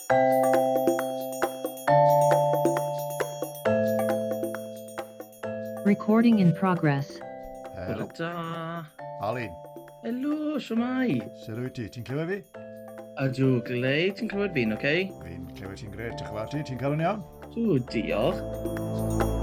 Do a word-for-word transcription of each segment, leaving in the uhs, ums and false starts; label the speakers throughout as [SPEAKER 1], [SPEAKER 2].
[SPEAKER 1] Recording in progress.
[SPEAKER 2] Helo.
[SPEAKER 3] Da.
[SPEAKER 2] Alun,
[SPEAKER 3] Helo, siwmai.
[SPEAKER 2] sy'n rwy ti? Ti'n clywed fi?
[SPEAKER 3] Ydw, glei, ti'n clywed fi'n, oce?
[SPEAKER 2] Fi'n clywed ti'n gret, diolch yn fawr ti. Ti'n cael yn iawn?
[SPEAKER 3] Dw, diolch.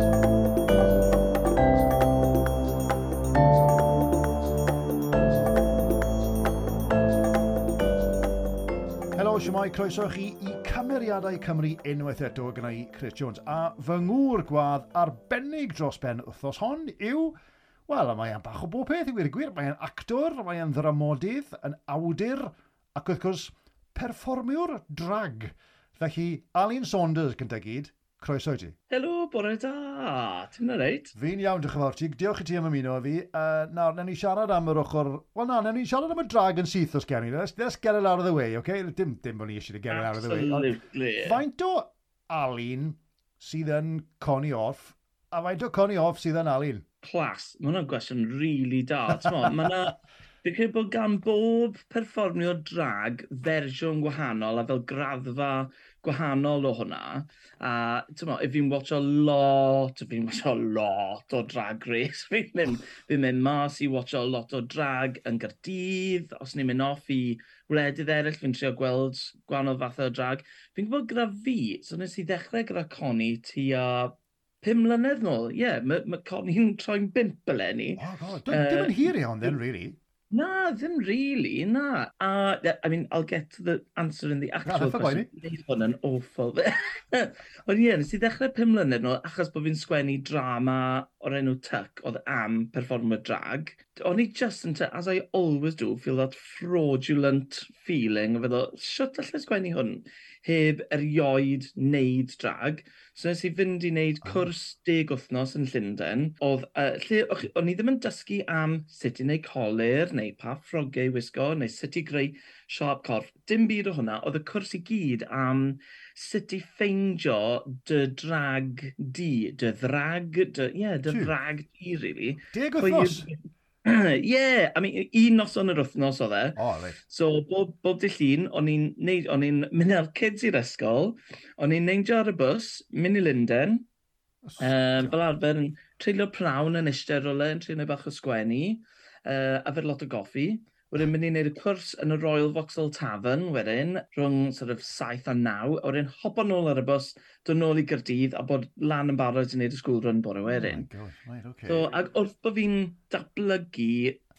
[SPEAKER 2] Helo, siwmai, croeso chi i Cymeriadau Cymru unwaith eto gyda i Chris Jones. A fy ngŵr gwadd arbennig dros ben wythnos hon yw... Wel, mae e'n bach o bob peth i wir y gwir. Mae e'n actor, mae e'n ddramodydd, yn awdur, ac wrth gwrs, perfformiwr drag. Felly, Alun Saunders gyda gyd, croeso i ti.
[SPEAKER 3] Helo, bore da. Ti'n mynd reit?
[SPEAKER 2] Fi'n iawn, diolch yn fawr ti. Diolch i ti am ymuno â fi. Uh, nawr, newn ni siarad am yr ochr... Wel na, newn ni siarad am y drag yn syth os gen i. Let's, let's get it out of the way, okay? Dim, dim bod ni eisiau to get it out of the way.
[SPEAKER 3] Absolutely.
[SPEAKER 2] Ond faint o Alun sydd yn Connie Orff, a faint o Connie Orff sydd yn Alun?
[SPEAKER 3] Clas, mae hwnna'n gwestiwn really da. Mae yna... Fi'n credu bod gan bob perfformio drag fersiwn gwahanol a fel graddfa gwahanol o hwnna. A tymo, if fi'n watcho lot, if fi'n watcho lot o Drag Race, fi'n mynd, fi mynd mas i watcho lot o drag yn Gaerdydd, os ni'n mynd off i wledydd eraill, fi'n trio gweld gwahanol fath o drag. Fi'n gwybod gyda fi, so nes i ddechrau gyda Connie tua pum mlynedd nôl. Ie, yeah, mae ma Connie'n troi'n bimp eleni.
[SPEAKER 2] Oh, God. Dim uh, yn hir iawn then, really.
[SPEAKER 3] Na, ddim really, na. Uh, I mean, I'll get to the answer in the actual question. Neud hwn yn awful. Ond ie, nes i ddechrau pum mlynedd nôl, achos bod fi'n sgwennu drama o'r enw Tuck, oedd am performer drag. O'n i just yn, as I always do, feel that fraudulent feeling, o feddwl, shwt allai sgwennu hwn? Heb erioed wneud drag. So nes i fynd i wneud cwrs deg wythnos yn Llundain. Oedd, uh, lle, o'n i ddim yn dysgu am sut i wneud colir, neu pa ffrogau i wisgo, neu sut i greu siarp corff. Dim byd o hwnna. Oedd y cwrs i gyd am sut i ffeindio dy drag di. Dy ddrag, dy, yeah, dy ddrag di, really.
[SPEAKER 2] Deg wythnos?
[SPEAKER 3] Yeah, I mean, un noson yr wythnos oedd e.
[SPEAKER 2] Oh, right.
[SPEAKER 3] So, bob, bob dy llun, o'n i'n neud, o'n i'n mynd â'r kids i'r ysgol, o'n i'n neud ar y bus, mynd i Lundain, um, fel arfer yn treulio prawn yn eistedd rolau, yn treulio bach o sgwennu, uh, a fed lot o goffi. Wedyn mynd i wneud y cwrs yn y Royal Vauxhall Tavern wedyn, rhwng sort of saith a naw, a wedyn hopo nôl ar y bus, dod nôl i Gaerdydd, a bod lan yn barod i wneud y school run bore wedyn.
[SPEAKER 2] Oh my God, right, okay.
[SPEAKER 3] So, ag wrth bod fi'n datblygu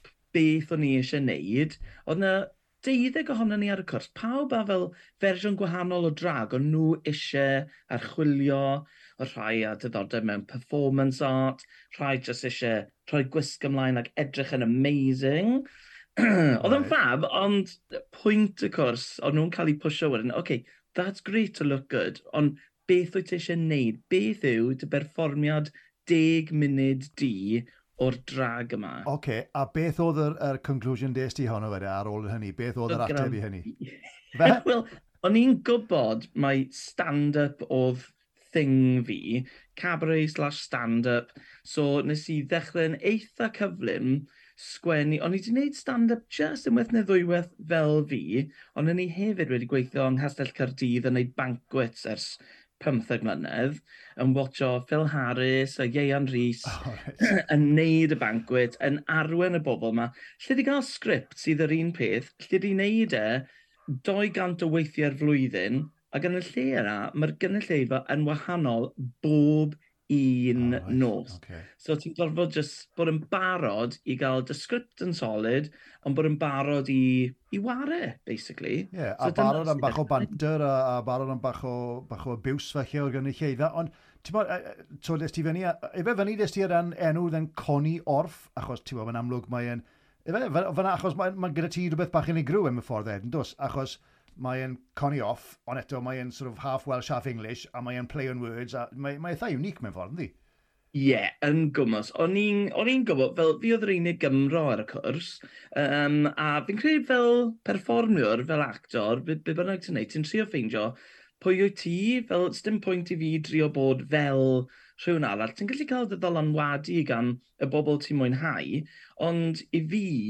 [SPEAKER 3] beth o'n i eisiau wneud, oedd na deuddeg ohono ni ar y cwrs. Pawb a fel fersiwn gwahanol o drag, o'n nhw eisiau archwilio, o rhai a diddordeb mewn performance art, rhai just eisiau rhoi gwisg ymlaen ac edrych yn amazing. Oedd yn fab, ond pwynt y cwrs, oedd nhw'n cael ei pwysio wedyn, okay, that's great to look good, ond beth wyt ti eisiau wneud? Beth yw dy berfformiad deg munud di o'r drag yma?
[SPEAKER 2] Oce, okay, a beth oedd yr, yr conclusion des ti honno wedi ar ôl hynny? Beth oedd yr ateb i hynny?
[SPEAKER 3] Wel, o'n i'n gwybod mae stand-up oedd thing fi, cabaret slash stand-up, so nes i ddechrau'n eitha cyflym, sgwennu, o'n i wedi gwneud stand-up just unwaith neu ddwywaith fel fi, ond o'n i hefyd wedi gweithio yng Nghastell Caerdydd yn gwneud banquets ers pymtheg mlynedd, yn watcho Phil Harris a Ieuan Rhys, oh, right. yn wneud y banquet, yn arwen y bobl yma. Lle di gael sgript sydd yr un peth, lle di wneud e dou gant o weithiau'r flwyddyn, ac yn y lle yna, mae'r gynulleidfa yn wahanol bob un oh, right. nos. Okay. So ti'n gorfod just bod yn barod i gael dy sgript yn solid, ond bod yn barod i, i ware, basically.
[SPEAKER 2] Ie, yeah, so a barod am bach o banter, a, a barod am bach o, bach o biws felly o'r gynulleidfa. Ond, ti'n bod, so des ti fyny, efe fyny des ti ar enw dden Connie Orff, achos ti'n bod, yn amlwg mae'n, efe, fyna, achos mae'n ma gyda ti rhywbeth bach yn ei grw am y ffordd ed, yn dos, achos mae'n Connie Orff, ond eto mae'n sort of half Welsh, half English, a mae'n play on words, a mae'n mae eitha unique mewn ffordd, ynddi?
[SPEAKER 3] Ie, yeah, yn gwmws. O'n i'n gwybod, fel fi oedd yr unig Gymro ar y cwrs, um, a fi'n credu fel perfformiwr, fel actor, be, be bynnag ti'n neud, ti'n trio ffeindio pwy wyt ti, fel dim pwynt i fi drio bod fel rhywun arall. Ti'n gallu cael dy ddylanwadu gan y bobl ti'n mwynhau, ond i fi,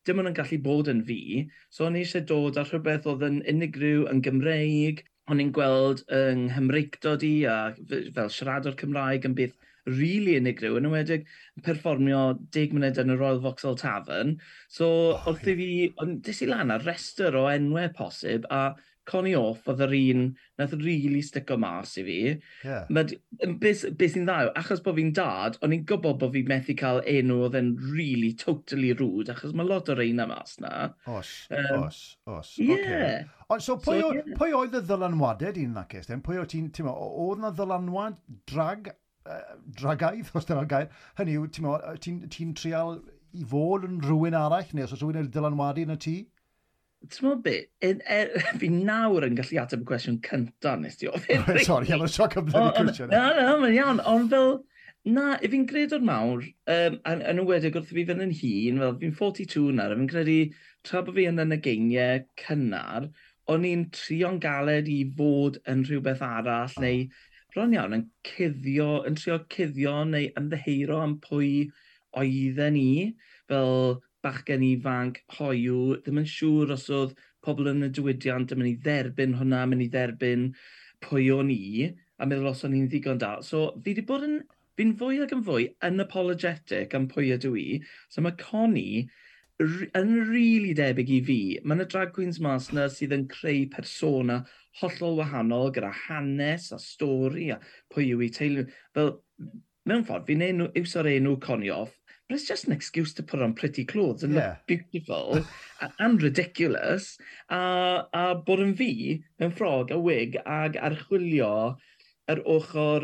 [SPEAKER 3] dim ond yn gallu bod yn fi. So o'n i eisiau dod ar rhywbeth oedd yn unigryw yn Gymreig. O'n i'n gweld yng Nghymreictod i a fel siaradwr Cymraeg yn beth really unigryw, yn ymwedig yn perfformio deg munud yn y Royal Vauxhall Tavern. So
[SPEAKER 2] Oh,
[SPEAKER 3] wrth i fi, ond dis i lan ar restr o enwau posib, a Connie Off oedd yr un nath really stico mas i fi.
[SPEAKER 2] Yeah.
[SPEAKER 3] But beth, beth sy'n dda, yw, achos bod fi'n dad, o'n i'n gwybod bod fi'n methu cael enw oedd yn really totally rude, achos mae lot o reina mas na.
[SPEAKER 2] Os,
[SPEAKER 3] Um,
[SPEAKER 2] os, os.
[SPEAKER 3] Ie.
[SPEAKER 2] Okay. Ond so pwy,
[SPEAKER 3] So,
[SPEAKER 2] o-
[SPEAKER 3] ie.
[SPEAKER 2] pwy oedd y ddylanwadau di'n nacus? Pwy oedd ti'n, ti'n mo, oedd na ddylanwad drag, uh, dragaidd, os dyna'r gair? Hynny yw, ti'n mo, ti'n ti trial i fod yn rhywun arall, neu os oes rhywun yn dylanwadu yn y tŷ?
[SPEAKER 3] Ti'n meddwl beth, yn- er, fi nawr yn gallu ateb y cwestiwn cynta nes ti ofyn.
[SPEAKER 2] Sorry, I'm going to shock a bloody
[SPEAKER 3] O, ond-
[SPEAKER 2] cwestiwn.
[SPEAKER 3] Na, na, mae'n iawn, ond fel, na, i fi'n gredwr mawr, um, yn, yn ywedig wrth i fi fynd yn hun, fel fi'n forty-two nawr, a fi'n credu, tra bod fi yn yn y geiniau cynnar, o'n i'n trio'n galed i fod yn rhywbeth arall,
[SPEAKER 2] Oh.
[SPEAKER 3] neu bron iawn yn cuddio, yn trio cuddio, neu ymddeheiro am pwy oedden ni, fel bachgen ifanc, hoiw, ddim yn siŵr os oedd pobl yn y diwydiant yn mynd i dderbyn hwnna, mynd i dderbyn pwy o'n i, a meddwl os o'n i'n ddigon da. So fi wedi bod yn, fi'n fwy ac yn fwy unapologetic am pwy ydw i. So mae Connie r- yn really debyg i fi. Mae yna drag queens mas na sydd yn creu persona hollol wahanol gyda hanes a stori a pwy yw i teulu. Fel, mewn ffordd, fi'n enw, iwso'r enw Connie Off, but it's just an excuse to put on pretty clothes and
[SPEAKER 2] Yeah.
[SPEAKER 3] look beautiful a- and ridiculous. A, a bod yn fi, mewn ffrog a wig, ag archwilio yr ochr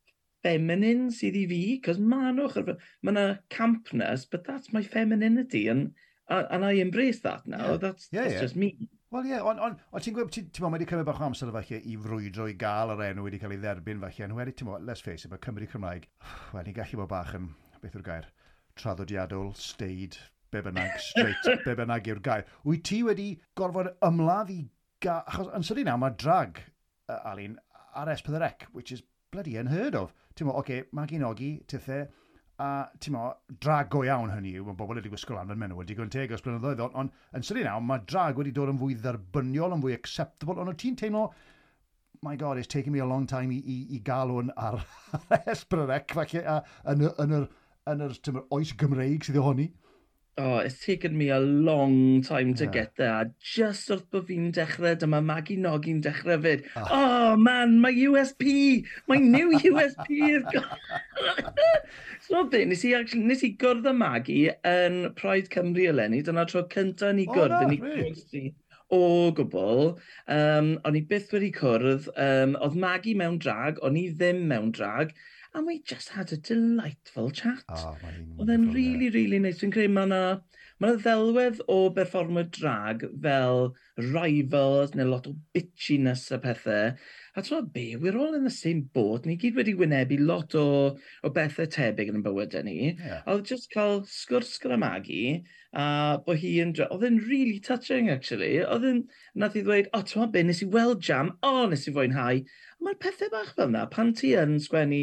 [SPEAKER 3] feminine sydd i fi, cos ma'n ochr, mae yna campness, but that's my femininity, and, and I embrace that now.
[SPEAKER 2] Yeah.
[SPEAKER 3] That's,
[SPEAKER 2] Yeah,
[SPEAKER 3] that's
[SPEAKER 2] yeah.
[SPEAKER 3] just me.
[SPEAKER 2] Wel ie, ond on, on, ti'n gwybod, ti'n mo, mae wedi cymryd bach o amser falle i frwydro i gael yr enw wedi cael ei dderbyn falle, yn wedi, ti'n mo, let's face it, mae Cymru Cymraeg, wel, ni'n gallu bod bach yn, beth yw'r gair, traddodiadol, steid, be bynnag, straight, be bynnag yw'r gair. Wyt ti wedi gorfod ymladd i gael, achos yn sydyn nawr, mae drag, uh, Alun, ar S four C, which is bloody unheard of. Ti'n mo, oce, okay, Magi Nogi, tithau, a ti'n mo, drag go iawn hynny yw, mae bobl wedi gwisgo lan yn menywod, digon teg os blynyddoedd, ond on, yn sydyn nawr, mae drag wedi dod yn fwy dderbyniol, yn fwy acceptable, ond o ti'n teimlo, my God, it's taken me a long time i, i, i gael hwn ar S four C, falle, a, yn, y- yn, yr, yn yr tyma, oes Gymreig sydd ohoni.
[SPEAKER 3] Oh, it's taken me a long time to
[SPEAKER 2] Yeah.
[SPEAKER 3] get there. Just wrth bod fi'n dechrau, dyma Maggie Nogi'n dechrau fyd.
[SPEAKER 2] Ah.
[SPEAKER 3] Oh man, my U S P! My new U S P is gone! So be, nes i, actually, nes i gwrdd â Maggie yn Pride Cymru eleni. Dyna tro cynta ni
[SPEAKER 2] O,
[SPEAKER 3] gwrdd.
[SPEAKER 2] na,
[SPEAKER 3] yn ei
[SPEAKER 2] really?
[SPEAKER 3] croesi o gwbl. Um, o'n i byth wedi cwrdd. Um, oedd Maggie mewn drag, o'n i ddim mewn drag. And we just had a delightful chat.
[SPEAKER 2] Ah, mae hi'n
[SPEAKER 3] Oedd e'n
[SPEAKER 2] wonderful,
[SPEAKER 3] really, really nice. Fi'n credu mae yna ma ddelwedd o berfformio drag fel rivals neu lot o bitchiness a pethau. A ti'n be, we're all in the same boat. Ni gyd wedi wynebu lot o, o bethau tebyg yn bywydau ni.
[SPEAKER 2] Yeah.
[SPEAKER 3] A oedd just cael sgwrs gyda Maggie, a bod hi yn... dra- Oedd e'n really touching, actually. Oedd e'n... Nath i ddweud, o, ti'n be, nes i weld jam, o, nes i fwynhau. Mae'r pethau bach fel yna, pan ti yn sgwennu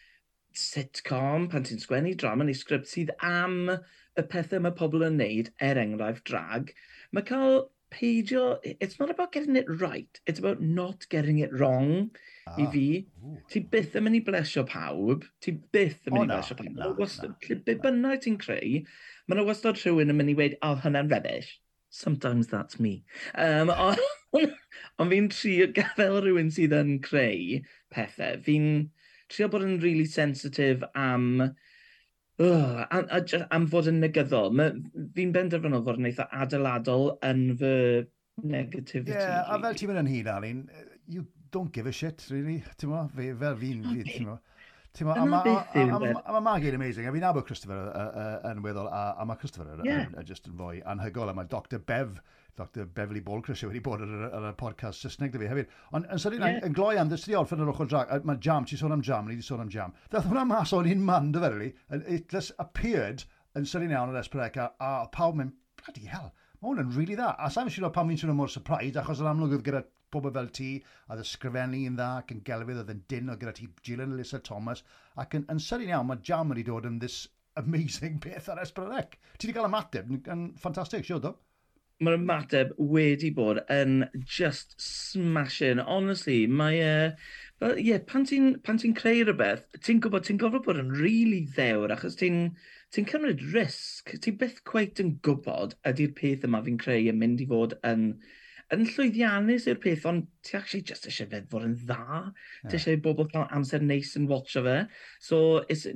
[SPEAKER 3] sitcom, pan ti'n sgwennu drama neu sgript sydd am y pethau mae pobl yn neud, er enghraifft drag, mae cael peidio, it's not about getting it right, it's about not getting it wrong i
[SPEAKER 2] Ah,
[SPEAKER 3] fi.
[SPEAKER 2] ooh.
[SPEAKER 3] Ti byth yn mynd i blesio pawb, ti byth yn
[SPEAKER 2] O,
[SPEAKER 3] mynd i
[SPEAKER 2] na,
[SPEAKER 3] blesio pawb.
[SPEAKER 2] na,
[SPEAKER 3] Ma' wastad-
[SPEAKER 2] na.
[SPEAKER 3] lle Be bynnag ti'n creu, mae yna wastad rhywun yn mynd i weid, oh, hynna'n rubbish. Sometimes that's me. Um, ond on fi'n trio, fel rhywun sydd yn creu pethau, fi'n trio bod yn really sensitive am, uh, am, am, am fod yn negyddol. Ma- Fi'n benderfynol fod yn eitha adeiladol yn fy negativity.
[SPEAKER 2] Yeah, a fel
[SPEAKER 3] really.
[SPEAKER 2] ti'n mynd yn hyn, Alun, you don't give a shit, really. Ti'n mo, fe, fel fi'n, fi, ti'n mo. Ti'n mo, a
[SPEAKER 3] Dyna
[SPEAKER 2] ma-
[SPEAKER 3] beth
[SPEAKER 2] a-
[SPEAKER 3] yw
[SPEAKER 2] a-
[SPEAKER 3] fe.
[SPEAKER 2] a ma' Maggie'n amazing. A fi'n nabod Christopher uh, uh, yn weddol, a, a mae Christopher yn
[SPEAKER 3] Yeah.
[SPEAKER 2] yn- yn just yn fwy anhygol, a mae doctor Bev, doctor Beverly Bolcrysio wedi bod ar, y- ar y podcast Saesneg dy fi hefyd. Ond yn sydyn,
[SPEAKER 3] Yeah.
[SPEAKER 2] yn gloi am, ddysgu di orffen yr ochr drag, a mae jam, ti'n sôn am jam, ni wedi sôn am jam. Dath hwnna mas o'n un man, dy ferli, and it just appeared yn sydyn iawn ar Esbrec, a, a pawb mynd, bloody hell, mae hwn yn really dda. A sa'n siŵr o pan fi'n sôn mor surprised, achos yn amlwg oedd gyda pobl fel ti, a ddysgrifennu yn dda, ac yn gelfydd oedd yn dyn, o gyda ti Gillian Alyssa Thomas, ac yn, yn sydyn iawn, mae jam wedi dod yn this amazing beth ar Esbrydec. Ti wedi cael ymateb yn ffantastig, siwr do?
[SPEAKER 3] Mae'r ymateb wedi bod yn just smashing. Honestly, mae... Uh, well, yeah, pan ti'n ti creu rhywbeth, ti'n gwybod, ti'n gofod bod yn really ddewr, achos ti'n ti cymryd risg. Ti byth cweit yn gwybod ydy'r peth yma fi'n creu yn mynd i fod yn, yn llwyddiannus i'r peth, ond ti actually just eisiau fedd fod yn dda. Yeah. Ti eisiau bobl cael amser neis yn watcho fe. So, is,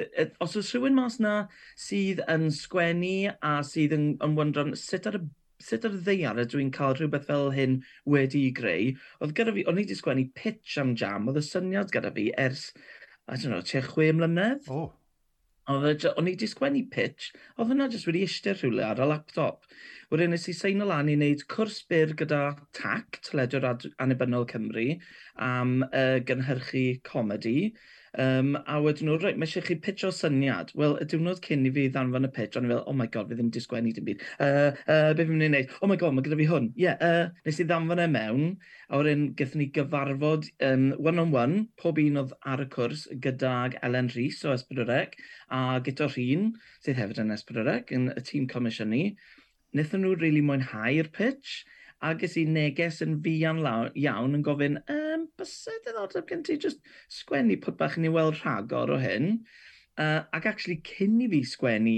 [SPEAKER 3] os oes rhywun mas na sydd yn sgwennu a sydd yn, yn wyndran sut ar y sut ar y ddeiar ydw i'n cael rhywbeth fel hyn wedi i greu. Oedd gyda fi, o'n i wedi sgwennu pitch am jam, oedd y syniad gyda fi ers, I don't know, tua chwe mlynedd.
[SPEAKER 2] Oh.
[SPEAKER 3] O'n i wedi sgwennu pitch, oedd hwnna jyst wedi eistedd rhywle ar y laptop. Wedyn nes i sein o lan i wneud cwrs byr gyda T A C, Teledur Annibynnol Cymru, am uh, gynhyrchu comedi. Um, a wedyn nhw, reit, mae eisiau chi pitch o syniad. Wel, y diwrnod cyn i fi ddanfon y pitch, o'n i fel, oh my god, fi ddim wedi sgwennu dim byd. Uh, uh, be fi'n mynd i wneud? Oh my god, mae gyda fi hwn. Ie, yeah, uh, nes i ddanfon e mewn, a wedyn gyda ni gyfarfod um, one-on-one, pob un oedd ar y cwrs, gydag Elen Rhys o Esbrydec, a Guto Rhin, sydd hefyd yn Esbrydec, yn y tîm comisiynu. Wnaethon nhw really mwynhau'r pitch, a ges i neges yn fian iawn yn gofyn, um, bysau diddordeb gen ti just sgwennu pwt bach i ni weld rhagor o hyn. Uh, ac actually, cyn i fi sgwennu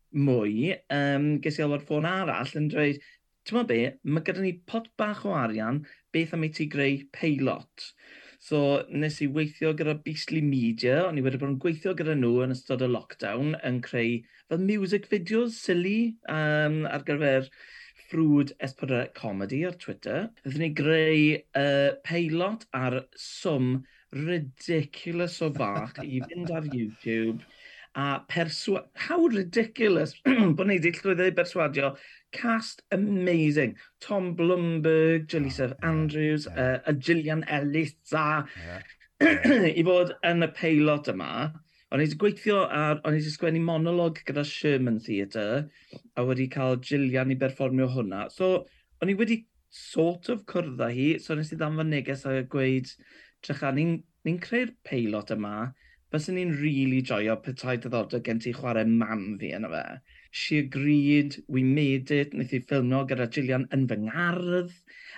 [SPEAKER 3] mwy, um, ges i alwad ffôn arall yn dweud, ti'n meddwl be, mae gyda ni pot bach o arian, beth am i ti greu peilot. So, nes i weithio gyda Beastly Media, o'n i wedi bod yn gweithio gyda nhw yn ystod y lockdown, yn creu fel music videos silly um, ar gyfer ffrwd Esbrydec Comedy ar Twitter. Ydyn ni greu uh, peilot ar swm ridiculous o fach i fynd ar YouTube. A perswa... How ridiculous bod ni wedi llwyddo i berswadio cast amazing. Tom Blumberg, Jalisa Andrews, yeah. uh, a Gillian Ellis, a yeah. Yeah. I fod yn y peilot yma. O'n i wedi gweithio ar, o'n i wedi sgwennu monolog gyda Sherman Theatre, a wedi cael Gillian i berfformio hwnna. So, o'n i wedi sort of cwrdd â hi, so nes i ddanfon neges a gweud, trycha, ni'n ni creu'r peilot yma, bys ni'n really joio petai diddordeb gen ti chwarae mam fi yna fe. She agreed, we made it, wnaeth i ffilmio gyda Gillian yn fy ngardd.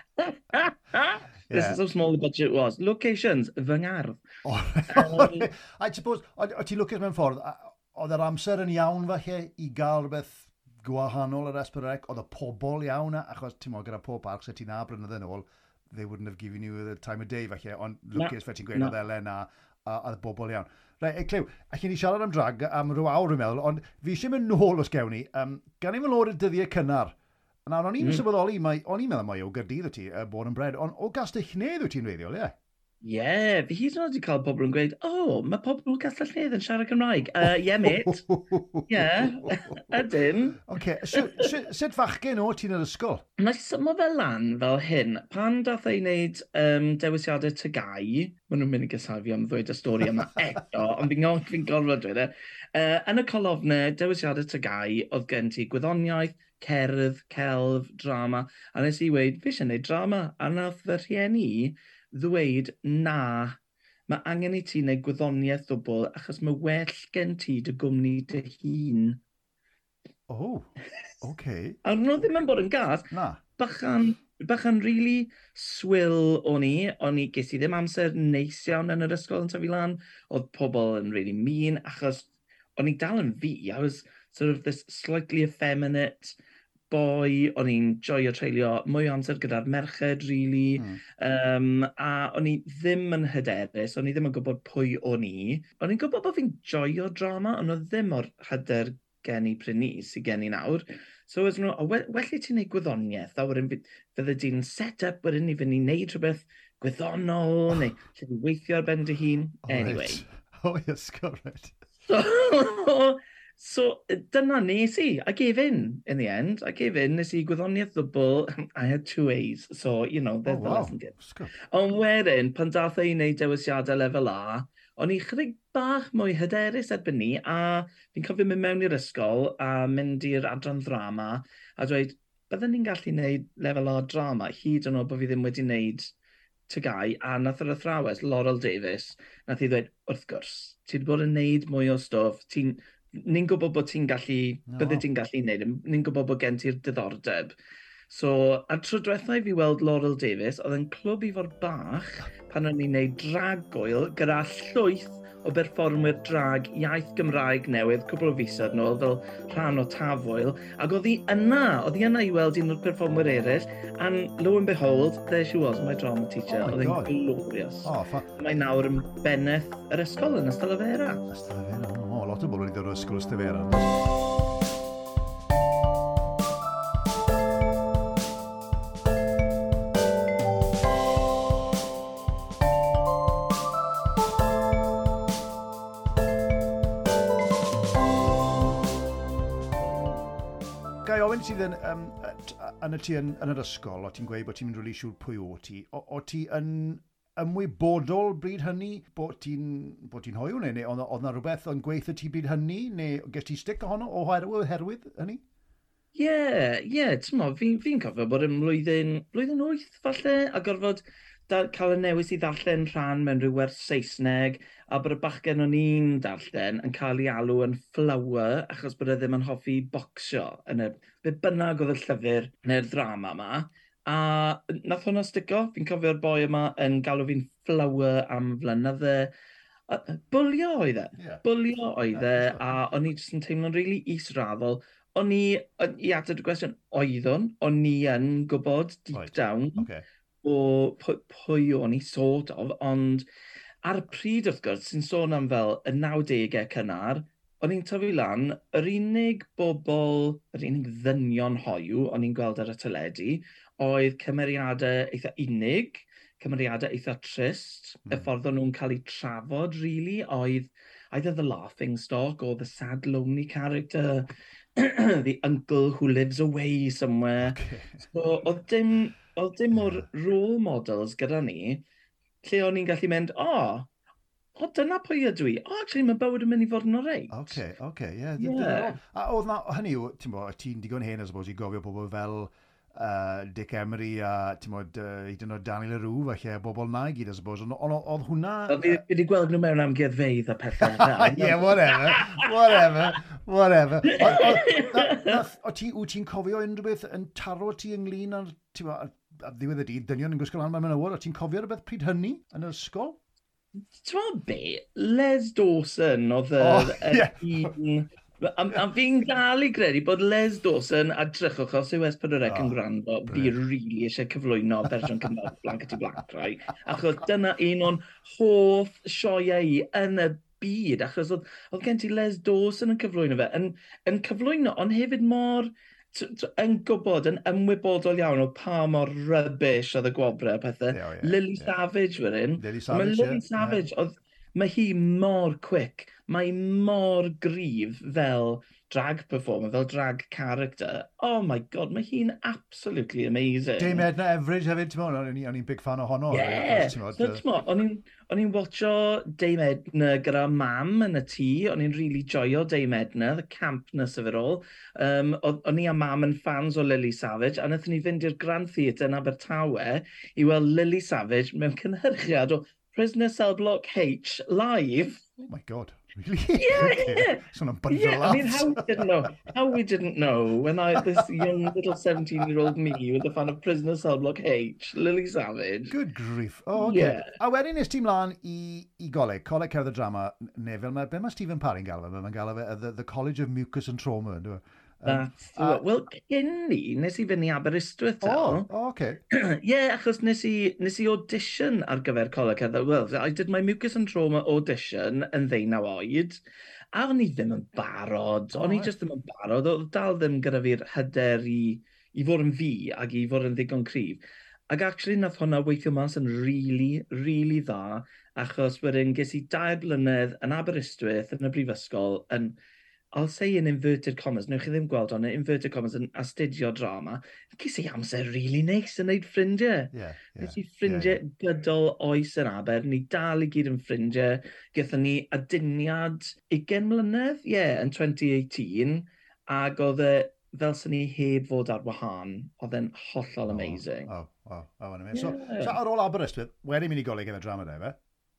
[SPEAKER 3] This is how small the budget was. Locations, fy ngardd.
[SPEAKER 2] um, I suppose, o ti'n lwcus mewn ffordd, oedd yr amser yn iawn falle i gael rhywbeth gwahanol ar Esbrydec, oedd y pobl iawn, achos ti'n modd gyda pob parc sy'n ti'n abryd yn ôl, they wouldn't have given you the time of day falle, ond lwcus fe ti'n gweud oedd Elen a, a, a bobl iawn. Rai, e, Clyw, allwn ni siarad am drag am rhyw awr yn meddwl, ond fi eisiau mynd nôl os gewn ni, um, gan i fy lor y dyddiau cynnar. Nawr, o'n i'n mm. sylweddoli, o'n i'n meddwl mai o Gaerdydd y ti, uh, Born and Bred, ond o Gastell Nedd wyt ti'n reiddiol, ie?
[SPEAKER 3] Ie, yeah, fi hyd yn oed wedi cael pobl yn gweud, oh, mae pobl Castell Nedd yn siarad Cymraeg. Uh, yeah, mate. Yeah, ydyn.
[SPEAKER 2] OK, sut fachgen o ti'n yr ysgol?
[SPEAKER 3] Mae symo fel lan fel hyn. Pan dath ei wneud um, dewisiadau tygau, maen nhw'n mynd i gysau fi am ddweud y stori yma eto, ond fi'n fi gorfod dweud e. Uh, yn y colofnau dewisiadau tygau, oedd gen ti gwyddoniaeth, cerdd, celf, drama, a nes i weid, fi eisiau gwneud drama, a nath fy rhieni ddweud, na, mae angen i ti wneud gwyddoniaeth ddwbl achos mae well gen ti dy gwmni dy hun.
[SPEAKER 2] Oh, OK.
[SPEAKER 3] A nhw ddim yn bod yn gas.
[SPEAKER 2] Na.
[SPEAKER 3] Bachan, bachan really swill o'n i, o'n i ges i ddim amser neis iawn yn yr ysgol yn tyfu lan. Oedd pobl yn really mean achos o'n i dal yn fi. I was sort of this slightly effeminate boy, o'n i'n joio treulio mwy o amser gyda'r merched, really. Mm. Um, a o'n i ddim yn hyderus, o'n i ddim yn gwybod pwy o'n i. O'n i'n gwybod bod fi'n joio drama, ond oedd ddim o'r hyder gen i pryn ni sydd gen i nawr. So, ydyn nhw, well, well i ti'n neud gwyddoniaeth, a wedyn fydde di'n set up, wedyn i fynd i wneud rhywbeth gwyddonol, oh. neu lle di weithio ar ben dy hun. Oh, anyway.
[SPEAKER 2] Oh, yes, correct.
[SPEAKER 3] So, So, dyna nes i. I gave in, in the end. I gave in, nes i gwyddoniaeth ddwbl. I had two A's, so, you know, there's oh, the wow. lesson good. Ond wedyn, pan dath ei wneud dewisiadau lefel A, o'n i chydig bach mwy hyderus erbyn ni, a fi'n cofio mynd mewn i'r ysgol a mynd i'r adran ddrama, a dweud, byddwn ni'n gallu wneud lefel A drama, hyd yn oed bod fi ddim wedi wneud tygau, a nath yr athrawes, Laurel Davies, nath i ddweud, wrth gwrs, ti wedi bod yn wneud mwy o stwff, ti'n ni'n gwybod bod ti'n gallu,
[SPEAKER 2] No,
[SPEAKER 3] bydde
[SPEAKER 2] wow.
[SPEAKER 3] ti'n gallu wneud, ni'n gwybod bod gen ti'r diddordeb. So, ar tro diwethaf i fi weld Laurel Davies, oedd yn clwb i fod bach pan o'n i'n neud drag gwyl gyda llwyth o berfformwyr drag iaith Gymraeg newydd cwbl o fisoedd nôl fel rhan o Tafwyl, ac oedd hi yna, oedd hi yna i weld un o'r perfformwyr eraill, and lo and behold, there she was, my drama teacher,
[SPEAKER 2] Oh my
[SPEAKER 3] oedd hi'n
[SPEAKER 2] God.
[SPEAKER 3] glorious.
[SPEAKER 2] O, ffa...
[SPEAKER 3] Mae nawr yn benneth yr ysgol yn Ystafera.
[SPEAKER 2] Ystafera. O, lot o bobl wedi dod o'r ysgol Ystafera. Gai ofyn sydd yn, um, yn y ti yn, yn yr ysgol, o ti'n gweud bod ti'n mynd rili siŵr pwy o ti, o, o ti yn ymwybodol bryd hynny bod ti'n bod ti'n hoiw neu, neu oedd oedd na rhywbeth yn gweithio ti bryd hynny, neu ges ti stick ohono o herwydd, herwydd hynny?
[SPEAKER 3] Ie, yeah, ie, yeah, ti'n mo, fi'n fi cofio bod yn mlwyddyn, blwyddyn wyth falle, a gorfod da, cael y newis i ddarllen rhan mewn rhyw werth Saesneg, a bod y bachgen o'n i'n darllen yn cael ei alw yn flower, achos bod e ddim yn hoffi bocsio yn y be bynnag oedd y llyfr neu'r ddrama yma. A nath hwnna stico, fi'n cofio'r boi yma yn galw fi'n flower am flynydde. A- Bwlio oedd e,
[SPEAKER 2] Ie.
[SPEAKER 3] bwlio oedd e,
[SPEAKER 2] Ie,
[SPEAKER 3] a o'n i jyst yn teimlo'n rili israddol. O'n i, yn- i ateb y gwestiwn, oeddwn, o'n i yn gwybod deep
[SPEAKER 2] Right.
[SPEAKER 3] down
[SPEAKER 2] Okay.
[SPEAKER 3] o pwy, pwy o'n i sort of, ond ar y pryd wrth gwrs sy'n sôn am fel y nawdegau cynnar, o'n i'n tyfu lan, yr unig bobl, yr unig ddynion hoiw o'n i'n gweld ar y teledu, oedd cymeriadau eitha unig, cymeriadau eitha trist,
[SPEAKER 2] Mm.
[SPEAKER 3] y ffordd o'n nhw'n cael eu trafod, really, oedd either the laughing stock or the sad, lonely character, the uncle who lives away somewhere.
[SPEAKER 2] Okay.
[SPEAKER 3] So, oedd dim, oedd dim o'r
[SPEAKER 2] Ie.
[SPEAKER 3] role models gyda ni, lle o'n i'n gallu mynd, o, o, dyna pwy ydw i. O, actually, mae bywyd yn mynd i fod yn oreit.
[SPEAKER 2] Okay, okay, ie.
[SPEAKER 3] Ie.
[SPEAKER 2] Yeah. A oedd na, hynny yw, ti'n bo, ti'n digon hen, I suppose, i gofio pobl fel uh, Dick Emery a, ti'n bod, uh, hyd yn oed Daniel Arw, falle, bobl na i gyd, I suppose. Ond ond oedd hwnna...
[SPEAKER 3] Wel, Fi fi wedi gweld nhw mewn amgueddfeidd a pethau. fel.
[SPEAKER 2] Yeah, whatever, whatever, whatever. O- o- na- nath- O ti, wyt ti'n cofio unrhyw beth yn taro ti ynglyn â'r, ti'n bo, ar ddiwedd y dydd, dynion yn gwisgo lan mewn menywod, o ti'n cofio rhywbeth pryd hynny yn yr ysgol?
[SPEAKER 3] Ti'n meddwl be? Les Dawson oedd y...
[SPEAKER 2] Oh,
[SPEAKER 3] y
[SPEAKER 2] ie.
[SPEAKER 3] un- A, a fi'n dal i credu bod Les Dawson a drychwch os yw Esbydrec
[SPEAKER 2] Oh,
[SPEAKER 3] yn gwrando, fi
[SPEAKER 2] brilliant.
[SPEAKER 3] really eisiau cyflwyno fersiwn Cymraeg Blankety Black, right? Achos dyna un o'n hoff sioeau i yn y byd, achos oedd, oedd gen ti Les Dawson yn cyflwyno fe, yn, yn cyflwyno, ond hefyd mor, t- t- yn gwybod, yn ymwybodol iawn o pa mor rubbish oedd y gwobrau a pethau.
[SPEAKER 2] Ie, o, ie,
[SPEAKER 3] Lily
[SPEAKER 2] ie.
[SPEAKER 3] Savage wedyn.
[SPEAKER 2] Lily
[SPEAKER 3] Mae
[SPEAKER 2] Savage,
[SPEAKER 3] Lily
[SPEAKER 2] ie, ie.
[SPEAKER 3] Savage, oedd, mae hi mor quick, mae mor gryf fel drag performer, fel drag character. Oh my god, mae hi'n absolutely amazing.
[SPEAKER 2] Dame Edna Everage hefyd, ti'n bod, o'n i- o'n i'n big fan ohono.
[SPEAKER 3] Yeah,
[SPEAKER 2] Ti'n bod,
[SPEAKER 3] so
[SPEAKER 2] yy,
[SPEAKER 3] t'mo, o'n i'n o'n i'n watcho Dame Edna gyda mam yn y tŷ, o'n i'n really joio Dame Edna, the campness of it all. Um, oedd- o'n i a mam yn fans o Lily Savage, a wnaethon ni fynd i'r Grand Theatre yn Abertawe i weld Lily Savage mewn cynhyrchiad o Prisoner Cell Block H live.
[SPEAKER 2] Oh my god, really?
[SPEAKER 3] Yeah,
[SPEAKER 2] Okay.
[SPEAKER 3] yeah.
[SPEAKER 2] Son am bunch
[SPEAKER 3] Yeah,
[SPEAKER 2] of
[SPEAKER 3] I mean,
[SPEAKER 2] laughs.
[SPEAKER 3] how we didn't know, how we didn't know when I, this young little seventeen-year-old me was a fan of Prisoner Cell Block H, Lily Savage.
[SPEAKER 2] Good grief. Oh, okay.
[SPEAKER 3] Yeah.
[SPEAKER 2] A wedyn nes ti mlaen i, i goleg, coleg cerdd y drama, neu fel mae, be mae Stephen Parry'n galw fe? Mae'n galw fe uh, the, the College of Mucus and Trauma, ynddo?
[SPEAKER 3] That's the
[SPEAKER 2] a-
[SPEAKER 3] Wel, cyn ni, nes i fynd i Aberystwyth
[SPEAKER 2] Oh,
[SPEAKER 3] tal.
[SPEAKER 2] oh, okay.
[SPEAKER 3] Ie, yeah, achos nes i, nes i audition ar gyfer coleg cerdded. Well, I did my mucus and trauma audition yn ddeunaw oed. A o'n i ddim yn barod.
[SPEAKER 2] Oh,
[SPEAKER 3] O'n i
[SPEAKER 2] right.
[SPEAKER 3] just ddim yn barod. Oedd dal ddim gyda fi'r hyder i, i fod yn fi ac i fod yn ddigon cryf. Ac actually nath hwnna weithio mas yn really, really dda, achos wedyn ges i dair blynedd yn Aberystwyth yn y brifysgol yn, I'll say in inverted commas, newch chi ddim gweld hwnna, inverted commas yn astudio drama, ges i amser really neis yn neud ffrindiau.
[SPEAKER 2] Yeah, yeah.
[SPEAKER 3] Nes i ffrindiau
[SPEAKER 2] yeah,
[SPEAKER 3] gydol oes yn Aber, ni dal i gyd yn ffrindiau. Gaethon ni aduniad ugain mlynedd, ie, yeah, yn twenty eighteen, ac oedd e fel sy'n ni heb fod ar wahân, oedd e'n hollol amazing.
[SPEAKER 2] Oh, oh, oh, oh, amazing. So,
[SPEAKER 3] Yeah.
[SPEAKER 2] so ar ôl Aberystwyth, wedyn mynd i goleg yn y drama, de, fe?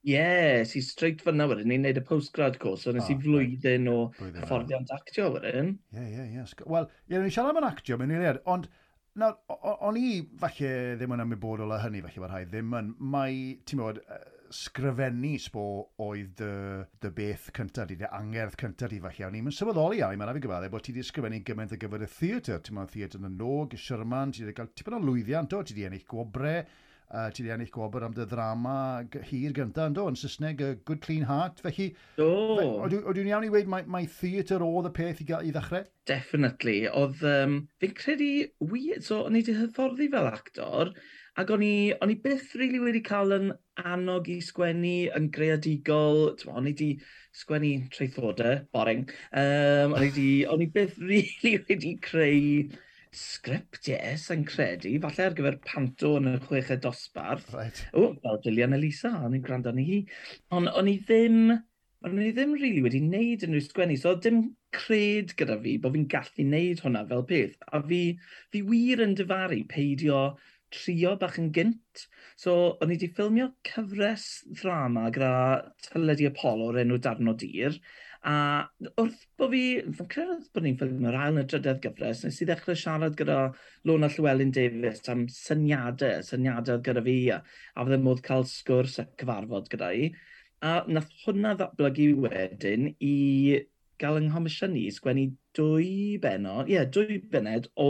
[SPEAKER 3] Ie, si straight fyna wedyn, ni'n neud y postgrad course, so nes i
[SPEAKER 2] Ah,
[SPEAKER 3] flwyddyn o
[SPEAKER 2] Blwyddyn yna.
[SPEAKER 3] hyfforddiant actio wedyn.
[SPEAKER 2] Ie, ie, ie. Wel, ie, ni'n siarad am yn actio, mae'n eiliad, ond nawr, o- o- o'n i falle ddim yn ymwybodol o hynny, falle mae'r rhaid ddim yn, mae, ti'n bod, sgrifennu sbo oedd dy, dy beth cyntaf di, dy angerdd cyntaf di falle. O'n i'n sylweddoli iawn, mae'n rhaid i gyfadde, bod ti wedi sgrifennu gymaint ar gyfer y theatr. Ti'n meddwl theatr yn y Nog, y Sherman, ti wedi cael tipyn o lwyddiant o, ti wedi ennill gwobre, uh, ti wedi ennill gwobr am dy ddrama g- hir gyntaf, ynddo, yn Saesneg, A Good Clean Heart. Felly,
[SPEAKER 3] Do,
[SPEAKER 2] fe- oedden iawn i weid, mae, mae theatr oedd y peth i, gael, i ddechrau?
[SPEAKER 3] definitely. Oedd, um, fi'n credu, wir, so o'n i wedi hyfforddi fel actor, ac o'n i, o'n i byth really wedi cael yn annog i sgwennu yn greadigol. T'mo, o'n i wedi sgwennu treithodau, boring. Um, o'n i wedi, o'n i byth really wedi creu sgript, yes, yn credu. Falle ar gyfer panto yn y chweched dosbarth.
[SPEAKER 2] Right.
[SPEAKER 3] O, fel Gillian Elisa, o'n i'n gwrando arni hi. Ond o'n i ddim, o'n i ddim really wedi wneud unrhyw sgwennu, so oedd dim cred gyda fi bod fi'n gallu wneud hwnna fel peth. A fi, fi wir yn difaru peidio trio bach yn gynt. So, o'n i wedi ffilmio cyfres ddrama gyda Teledu Apollo o'r enw Darn o Dir. A wrth bod fi, fi'n credu bod ni'n ffilmio'r ail yn y drydedd gyfres, nes i ddechrau siarad gyda Lona Llywelyn Davies am syniadau, syniadau gyda fi, a, a fydde modd cael sgwrs a cyfarfod gyda i. A nath hwnna ddatblygu wedyn i gael yng Nghomisiynu, sgwennu dwy benod, ie, yeah, dwy bened o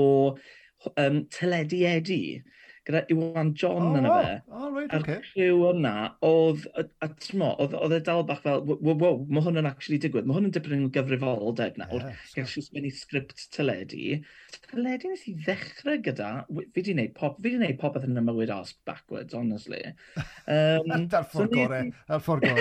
[SPEAKER 3] um, Teledu Edu, gyda Iwan John
[SPEAKER 2] Oh,
[SPEAKER 3] yna fe.
[SPEAKER 2] oh, right,
[SPEAKER 3] A'r
[SPEAKER 2] okay.
[SPEAKER 3] criw yna, oedd, a, a t'mo, oedd, oedd e dal bach fel, wow, wow, mae hwn yn actually digwydd, mae hwn yn dipyn yn gyfrifoldeb nawr,
[SPEAKER 2] Yeah,
[SPEAKER 3] gael si sgwennu sgript teledu. Teledu nes i ddechrau gyda, fi wedi gwneud pop, fi wedi gwneud popeth yn y mywyd ask backwards, honestly. Um,
[SPEAKER 2] Dar ffordd
[SPEAKER 3] so
[SPEAKER 2] gorau,
[SPEAKER 3] nes i-
[SPEAKER 2] ar ffordd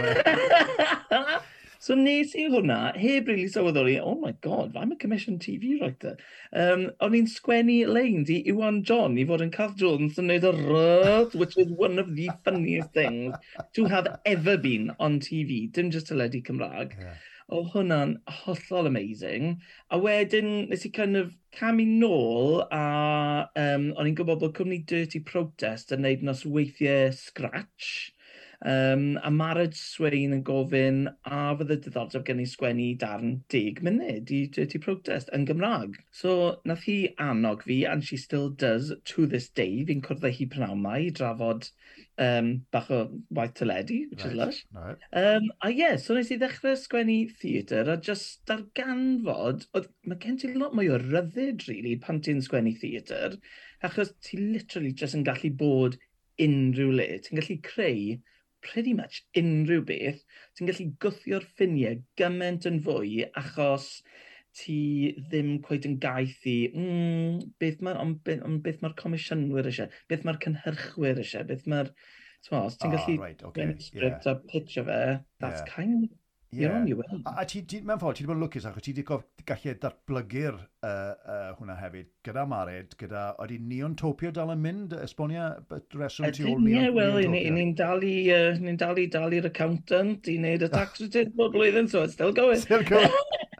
[SPEAKER 2] gorau.
[SPEAKER 3] So nes i hwnna, heb really sylweddoli, oh my god, I'm a commissioned T V writer. Um, o'n i'n sgwennu leins i Iwan John i fod yn Cath Jones yn neud y rrrth, which is one of the funniest things to have ever been on T V, dim just teledu Cymraeg.
[SPEAKER 2] Yeah.
[SPEAKER 3] O hwnna'n hollol amazing. A wedyn, nes i kind of camu nôl a um, o'n i'n gwybod bod cwmni Dirty Protest yn neud nosweithiau Scratch. Um, a Marad Swain yn gofyn a fydde diddordeb gen i sgwennu darn deg munud i Dirty Protest yn Gymraeg. So, nath hi annog fi, and she still does to this day. Fi'n cwrdd â hi pnawn ma i drafod um, bach o waith teledu, which is
[SPEAKER 2] Right,
[SPEAKER 3] lush.
[SPEAKER 2] right.
[SPEAKER 3] Um, a ie, yeah, so nes i ddechrau sgwennu theatr, a just darganfod, oedd, mae gen ti lot mwy o ryddid, really, pan ti'n sgwennu theatr, achos ti literally just yn gallu bod unrhyw le. Ti'n gallu creu pretty much unrhyw beth. Ti'n gallu gwthio'r ffiniau gymaint yn fwy, achos ti ddim cweith yn gaeth i, mm, beth mae'r on, beth, on, beth mae'r comisiynwyr eisiau, beth mae'r cynhyrchwyr eisiau, beth mae'r... Os ti'n
[SPEAKER 2] Ah,
[SPEAKER 3] gallu
[SPEAKER 2] right, okay,
[SPEAKER 3] sgwennu script
[SPEAKER 2] yeah.
[SPEAKER 3] a pitch o fe, that's
[SPEAKER 2] Yeah.
[SPEAKER 3] kind of, you're
[SPEAKER 2] Yeah.
[SPEAKER 3] on your way.
[SPEAKER 2] A, a ti, ti, mewn ffordd, ti wedi bod yn lwcus achos ti wedi gof- gallu datblygu'r uh, uh, hwnna hefyd gyda Mared, gyda, oeddi Neontopia dal yn mynd, esbonio y reswm tu ôl
[SPEAKER 3] Ydyn, ie,
[SPEAKER 2] Neon-
[SPEAKER 3] wel,
[SPEAKER 2] Neontopia?
[SPEAKER 3] ni'n dalu, uh, ni'n dalu, dalu'r accountant i wneud y tax return bob blwyddyn, so it's still going.
[SPEAKER 2] Still going.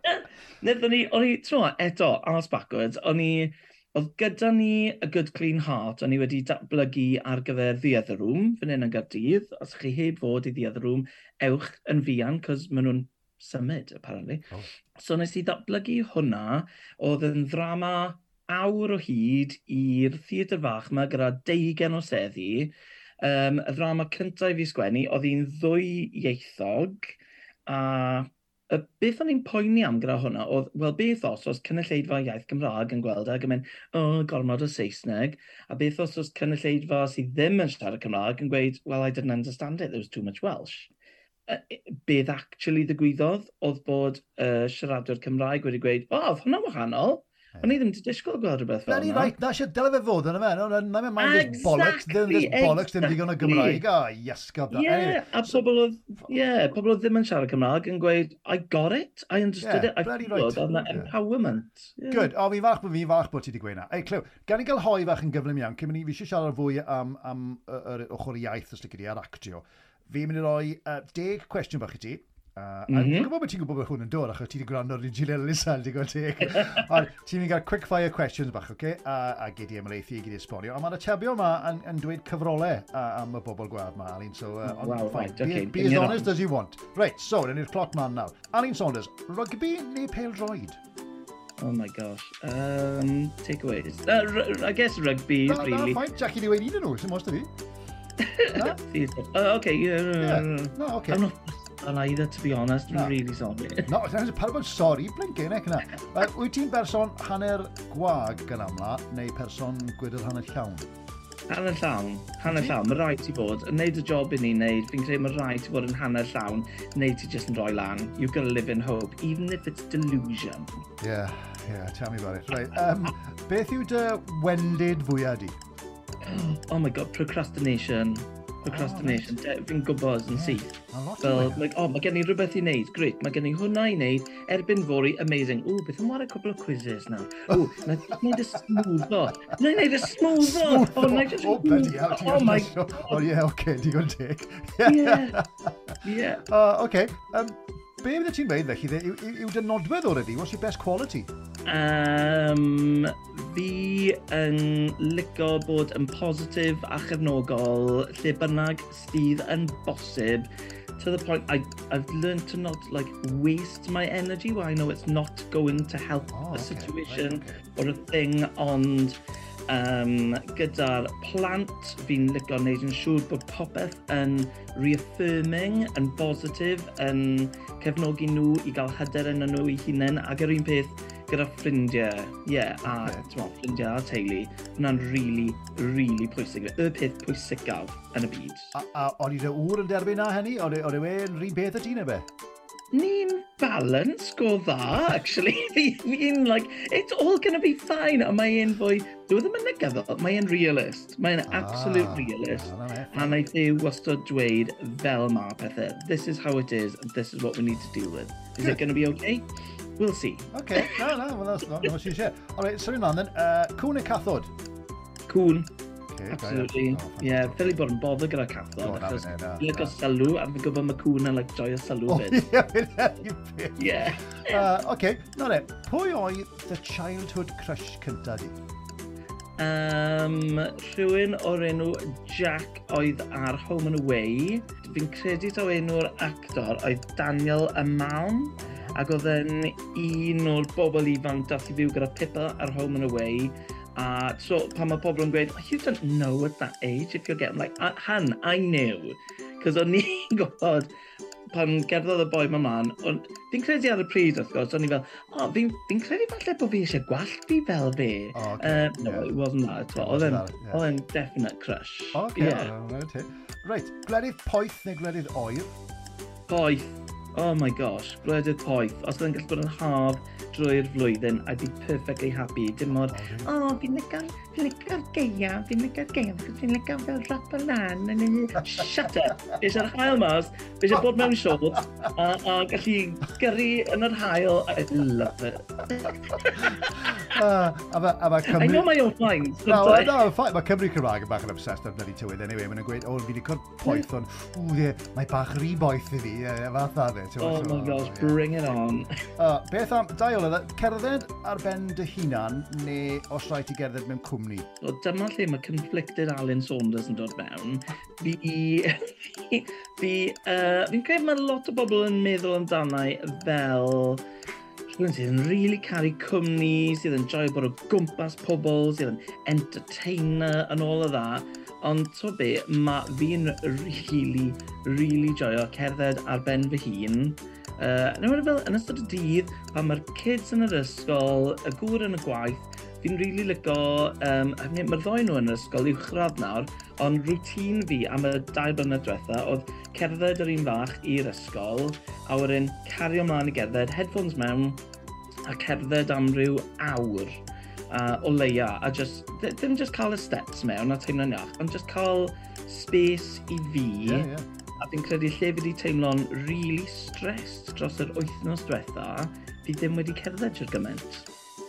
[SPEAKER 3] Nethon ni, o'n i, tro, eto, ask backwards, o'n i, oedd gyda ni A Good Clean Heart, o'n i wedi datblygu ar gyfer The Other Room, fan hyn yn Gaerdydd. Os chi heb fod i The Other Room, ewch yn fian, cos maen nhw'n symud, apparently.
[SPEAKER 2] Oh.
[SPEAKER 3] So nes i datblygu hwnna, oedd yn ddrama awr o hyd i'r theatr fach yma gyda deugen o seddi. Um, y ddrama cyntaf i fi sgwennu, oedd hi'n ddwyieithog, a y beth o'n i'n poeni am gyda hwnna, oedd, wel, beth os os cynulleidfa iaith Gymraeg yn gweld ag yn mynd, o, oh, gormod o Saesneg, a beth os os cynulleidfa sydd ddim yn siarad Cymraeg yn gweud, well, I didn't understand it, there was too much Welsh. Uh, beth actually ddigwyddodd, oedd bod uh, siaradwyr Cymraeg wedi gweud, o, oh, oedd hwnna wahanol. O'n i ddim wedi disgwyl gweld rhywbeth fel
[SPEAKER 2] Bloody
[SPEAKER 3] yna.
[SPEAKER 2] right, na eisiau dyle fe fod yn y fe. No, na, na, na, there's bollocks, ddim
[SPEAKER 3] Exactly,
[SPEAKER 2] there's bollocks, ddim digon o
[SPEAKER 3] exactly.
[SPEAKER 2] Gymraeg. Ah, yes, god.
[SPEAKER 3] Ie,
[SPEAKER 2] Anyway,
[SPEAKER 3] a pobl oedd, ie, pobl oedd ddim yn siarad Cymraeg yn gweud, I got it, I understood
[SPEAKER 2] Yeah,
[SPEAKER 3] it, I
[SPEAKER 2] bloody
[SPEAKER 3] feel
[SPEAKER 2] right.
[SPEAKER 3] oedd na
[SPEAKER 2] Yeah.
[SPEAKER 3] empowerment. Yeah.
[SPEAKER 2] good. O, fi fach bod fi fach bod ti wedi gweud na. Ei, Clyw, gan i gael hoi fach yn gyflym iawn, cyn mynd i fi eisiau siarad fwy am, am yr ochr iaith os lygu di ar actio. Fi'n mynd i roi uh, deg cwestiwn bach i ti, Uh,
[SPEAKER 3] Mhm.
[SPEAKER 2] A dwi'n gwybod beth ti'n gwybod beth hwn yn dod, achos ti wedi gwrando ar Gillian Lysal, ti'n gwybod teg. Ond ti'n mynd i gael quick fire questions bach, oce? Okay? A, a gei di ymleithi, gei di esbonio. Ond mae'r atebio yma yn, yn dweud cyfrolau uh, am y bobl gwad yma, Alun. So, uh, on,
[SPEAKER 3] Wow,
[SPEAKER 2] fine.
[SPEAKER 3] right, okay.
[SPEAKER 2] Be, be as honest as you want. Right, so, yn i'r cloc man nawr. Alun Saunders, rugby neu pêl-droed?
[SPEAKER 3] Oh my gosh. Um, takeaways. Uh, r- I guess rugby,
[SPEAKER 2] Na,
[SPEAKER 3] really.
[SPEAKER 2] na, fine. Jackie di weid un nhw, sy'n most o fi. Na?
[SPEAKER 3] Oh, okay, yeah, no,
[SPEAKER 2] Yeah.
[SPEAKER 3] no, no.
[SPEAKER 2] No, okay.
[SPEAKER 3] I'm not on either, to be honest. I'm
[SPEAKER 2] No.
[SPEAKER 3] really sorry.
[SPEAKER 2] No, parang bod sori, blinking, ec yna. Uh, wyt ti'n berson hanner gwag gan amla, neu person gwydr hanner llawn?
[SPEAKER 3] Hanner llawn, hanner llawn, mae rhaid ti bod, yn neud y job i ni'n neud, fi'n credu mae rhaid ti bod yn hanner llawn, neu ti jyst yn rhoi lan. You've got to live in hope, even if it's delusion.
[SPEAKER 2] Yeah, yeah, tell me about it. Right, um, beth yw dy wendid fwyaf di?
[SPEAKER 3] Oh my god, procrastination. Procrastination, oh, right. Fi'n gwybod yn syth.
[SPEAKER 2] A lot o
[SPEAKER 3] Fel,
[SPEAKER 2] fwyaf.
[SPEAKER 3] like, oh, mae gen i rhywbeth i wneud, great, mae gen i hwnna i wneud, erbyn fori, amazing. Ooh, beth am wario couple of quizzes nawr? Ooh, na i wneud y smootho. Na i wneud y smootho! Oh, na i just...
[SPEAKER 2] Oh, bloody hell, ti'n
[SPEAKER 3] Oh my
[SPEAKER 2] god. Oh, yeah, okay, digon teg.
[SPEAKER 3] Yeah, yeah.
[SPEAKER 2] Uh, okay, um, be bydde ti'n dweud felly, yw, yw, yw dy nodwedd o'r ydi? What's your best quality?
[SPEAKER 3] Um, fi yn licio bod yn positif a chefnogol lle bynnag sydd yn bosib, to the point I, I've learned to not like waste my energy where I know it's not going to help
[SPEAKER 2] Oh,
[SPEAKER 3] a
[SPEAKER 2] okay,
[SPEAKER 3] situation
[SPEAKER 2] right,
[SPEAKER 3] or a thing, ond um, gyda'r plant fi'n licio wneud yn siŵr bod popeth yn reaffirming, yn positif, yn cefnogi nhw i gael hyder yn nhw i hunain, ac yr un peth gyda ffrindiau, ie, yeah, a
[SPEAKER 2] Okay.
[SPEAKER 3] t'mo, ffrindiau a teulu, hwnna'n really, really pwysig. Y peth pwysicaf yn y byd.
[SPEAKER 2] A, a o'n i dy ŵr yn derbyn na hynny? O'n i e'n rhy beth y ti neu be?
[SPEAKER 3] Ni'n balance go dda, actually. Fi'n like, it's all gonna be fine. A mae e'n fwy, dwi ddim yn negyddol, mae e'n realist. Mae e'n absolute
[SPEAKER 2] Ah,
[SPEAKER 3] realist.
[SPEAKER 2] na, na,
[SPEAKER 3] A naeth e wastad dweud fel ma pethau. This is how it is, and this is what we need to deal with. Is
[SPEAKER 2] Good.
[SPEAKER 3] it gonna be okay? We'll see.
[SPEAKER 2] Okay, no, no, well, that's not what she said. All right, sorry, man, then. Uh, cwn neu cathod?
[SPEAKER 3] Cwn,
[SPEAKER 2] Okay,
[SPEAKER 3] absolutely.
[SPEAKER 2] Oh,
[SPEAKER 3] Ie, yeah, ffili bod yn bother gyda
[SPEAKER 2] Oh,
[SPEAKER 3] cathod,
[SPEAKER 2] na,
[SPEAKER 3] achos
[SPEAKER 2] na, na,
[SPEAKER 3] fi'n licio
[SPEAKER 2] na.
[SPEAKER 3] sylw, a fi'n gwybod mae cwn yn like joio sylw
[SPEAKER 2] Oh,
[SPEAKER 3] fyd.
[SPEAKER 2] yeah, yeah, yeah.
[SPEAKER 3] Yeah.
[SPEAKER 2] Uh, okay, no, ne, pwy oedd the childhood crush cynta di?
[SPEAKER 3] Um, rhywun o'r enw Jack oedd ar Home and Away. Fi'n credu taw enw'r actor oedd Daniel Ymawn, ac oedd yn un o'r bobl ifanc dath i fyw gyda Pippa ar Home and Away. A so pan mae pobl yn gweud, oh, you don't know at that age if you're getting like, Han, I knew. Cos o'n i'n gwybod pan gerddodd y boi ma man, ond fi'n credu ar y pryd wrth gwrs, o'n i fel, oh, fi'n fi credu falle bod fi eisiau gwallt fi fel fi.
[SPEAKER 2] Oh, okay.
[SPEAKER 3] Uh, no,
[SPEAKER 2] Yeah.
[SPEAKER 3] it wasn't that at all. Oedd
[SPEAKER 2] wasn't
[SPEAKER 3] e'n
[SPEAKER 2] that, yeah.
[SPEAKER 3] oedd e'n definite crush.
[SPEAKER 2] Okay,
[SPEAKER 3] Yeah.
[SPEAKER 2] oh, right, okay. Right, gwledydd poeth neu gwledydd oer?
[SPEAKER 3] Poeth. Oh my gosh, gwledydd poeth. Os ydyn gallu bod yn haf drwy'r flwyddyn, I'd be perfectly happy. Dim mor,
[SPEAKER 2] Oh,
[SPEAKER 3] oh, fi'n licio'r fi licio'r geia, fi'n licio'r geia, fi'n licio'r fel rap o lan, yn y... Shut up! Fi eisiau'r hael mas, fi eisiau bod mewn shorts, a, a gallu gyrru yn yr hael. I love it.
[SPEAKER 2] Uh, a ma, a ma
[SPEAKER 3] I
[SPEAKER 2] Cymru...
[SPEAKER 3] know my own lines.
[SPEAKER 2] No,
[SPEAKER 3] don't I?
[SPEAKER 2] no, fine. Mae Cymru Cymraeg yn bach yn obsessed ar bloody tywydd. Anyway, mae'n gweud, o, fi wedi cwrdd poeth, ond, ww, ie, mae bach rhy boeth i fi. Ie, ie, fath a fe.
[SPEAKER 3] Oh my gosh, bring it on.
[SPEAKER 2] Uh, beth am, da i ola, cerdded ar ben dy hunan, neu os rhaid i gerdded mewn cwmni?
[SPEAKER 3] So, dyma lle mae conflicted Alun Saunders yn dod mewn. Fi... fi... fi uh, fi'n credu mae lot o bobl yn meddwl amdanau fel... rhywun sydd yn really caru cwmni, sydd yn joio bod o gwmpas pobl, sydd yn entertainer and all of that. Ond to be, mae fi'n really, really joio cerdded ar ben fy hun. Uh, Newid fel yn ystod y dydd, pan mae'r kids yn yr ysgol, y gŵr yn y gwaith, fi'n really licio, um, mae'r ddoi nhw yn yr ysgol uwchradd nawr, ond routine fi am y dau blynedd diwetha oedd cerdded yr un fach i'r ysgol, a wedyn cario ymlaen i gerdded, headphones mewn, a cerdded am ryw awr uh, o leia, a just, ddim just cael y steps mewn a teimlo'n iach, ond just cael space i fi,
[SPEAKER 2] Ie, ie.
[SPEAKER 3] a fi'n credu lle fi wedi teimlo'n really stressed dros yr wythnos diwetha, fi ddim wedi cerdded i'r gymaint.
[SPEAKER 2] O, mae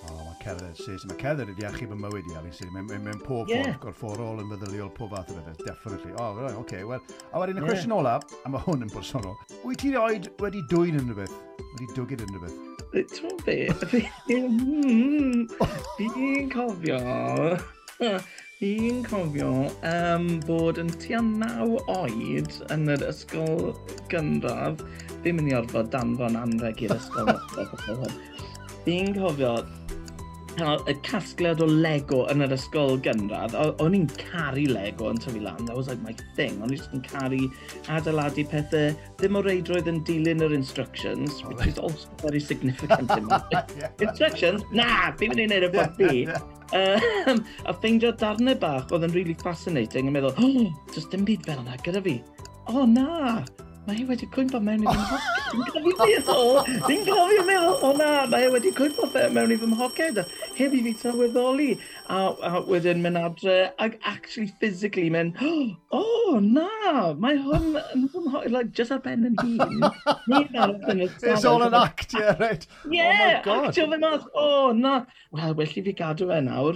[SPEAKER 2] cerdded, sys. Mae cerdded wedi achub y mywyd i, Ali, sy'n mewn pob
[SPEAKER 3] Ie.
[SPEAKER 2] ffordd gorfforol yn feddyliol pob fath o bethau, definitely. O, right, oce, wel. A wedyn y
[SPEAKER 3] Ie.
[SPEAKER 2] cwestiwn ola, a mae hwn yn bersonol, wyt ti roed wedi dwy'n unrhyw beth? Wedi dwgyd unrhyw beth?
[SPEAKER 3] Ti'n be? Fi'n fi'n cofio... Fi'n cofio um, bod yn tua naw oed yn yr ysgol gynradd, fi'n mynd i orfod danfon anreg i'r ysgol. Fi'n cofio cael y casgliad o Lego yn yr ysgol gynradd. O- O'n i'n caru Lego yn tyfu lan, that was like my thing. O'n i'n caru adeiladu pethau, ddim o reidrwydd yn dilyn yr instructions, which is also very significant in my instructions? Na, fi'n mynd i wneud y ffordd fi. Um, a ffeindio darnau bach oedd yn really fascinating yn meddwl, oh, does dim byd fel yna gyda fi. O na, mae hi wedi cwympo mewn i fy mhoced. Fi'n cofio meddwl, fi'n cofio meddwl, o na, mae hi wedi cwympo mewn i fy mhoced. Heb i fi sylweddoli. A, a wedyn mynd adre, ac actually physically mynd, oh na, mae hwn yn fy mhoced, like, just ar ben yn hun.
[SPEAKER 2] It's all an act, yeah, right.
[SPEAKER 3] Yeah,
[SPEAKER 2] oh my God.
[SPEAKER 3] actio fe mas, o na. Wel, well i fi gadw fe nawr.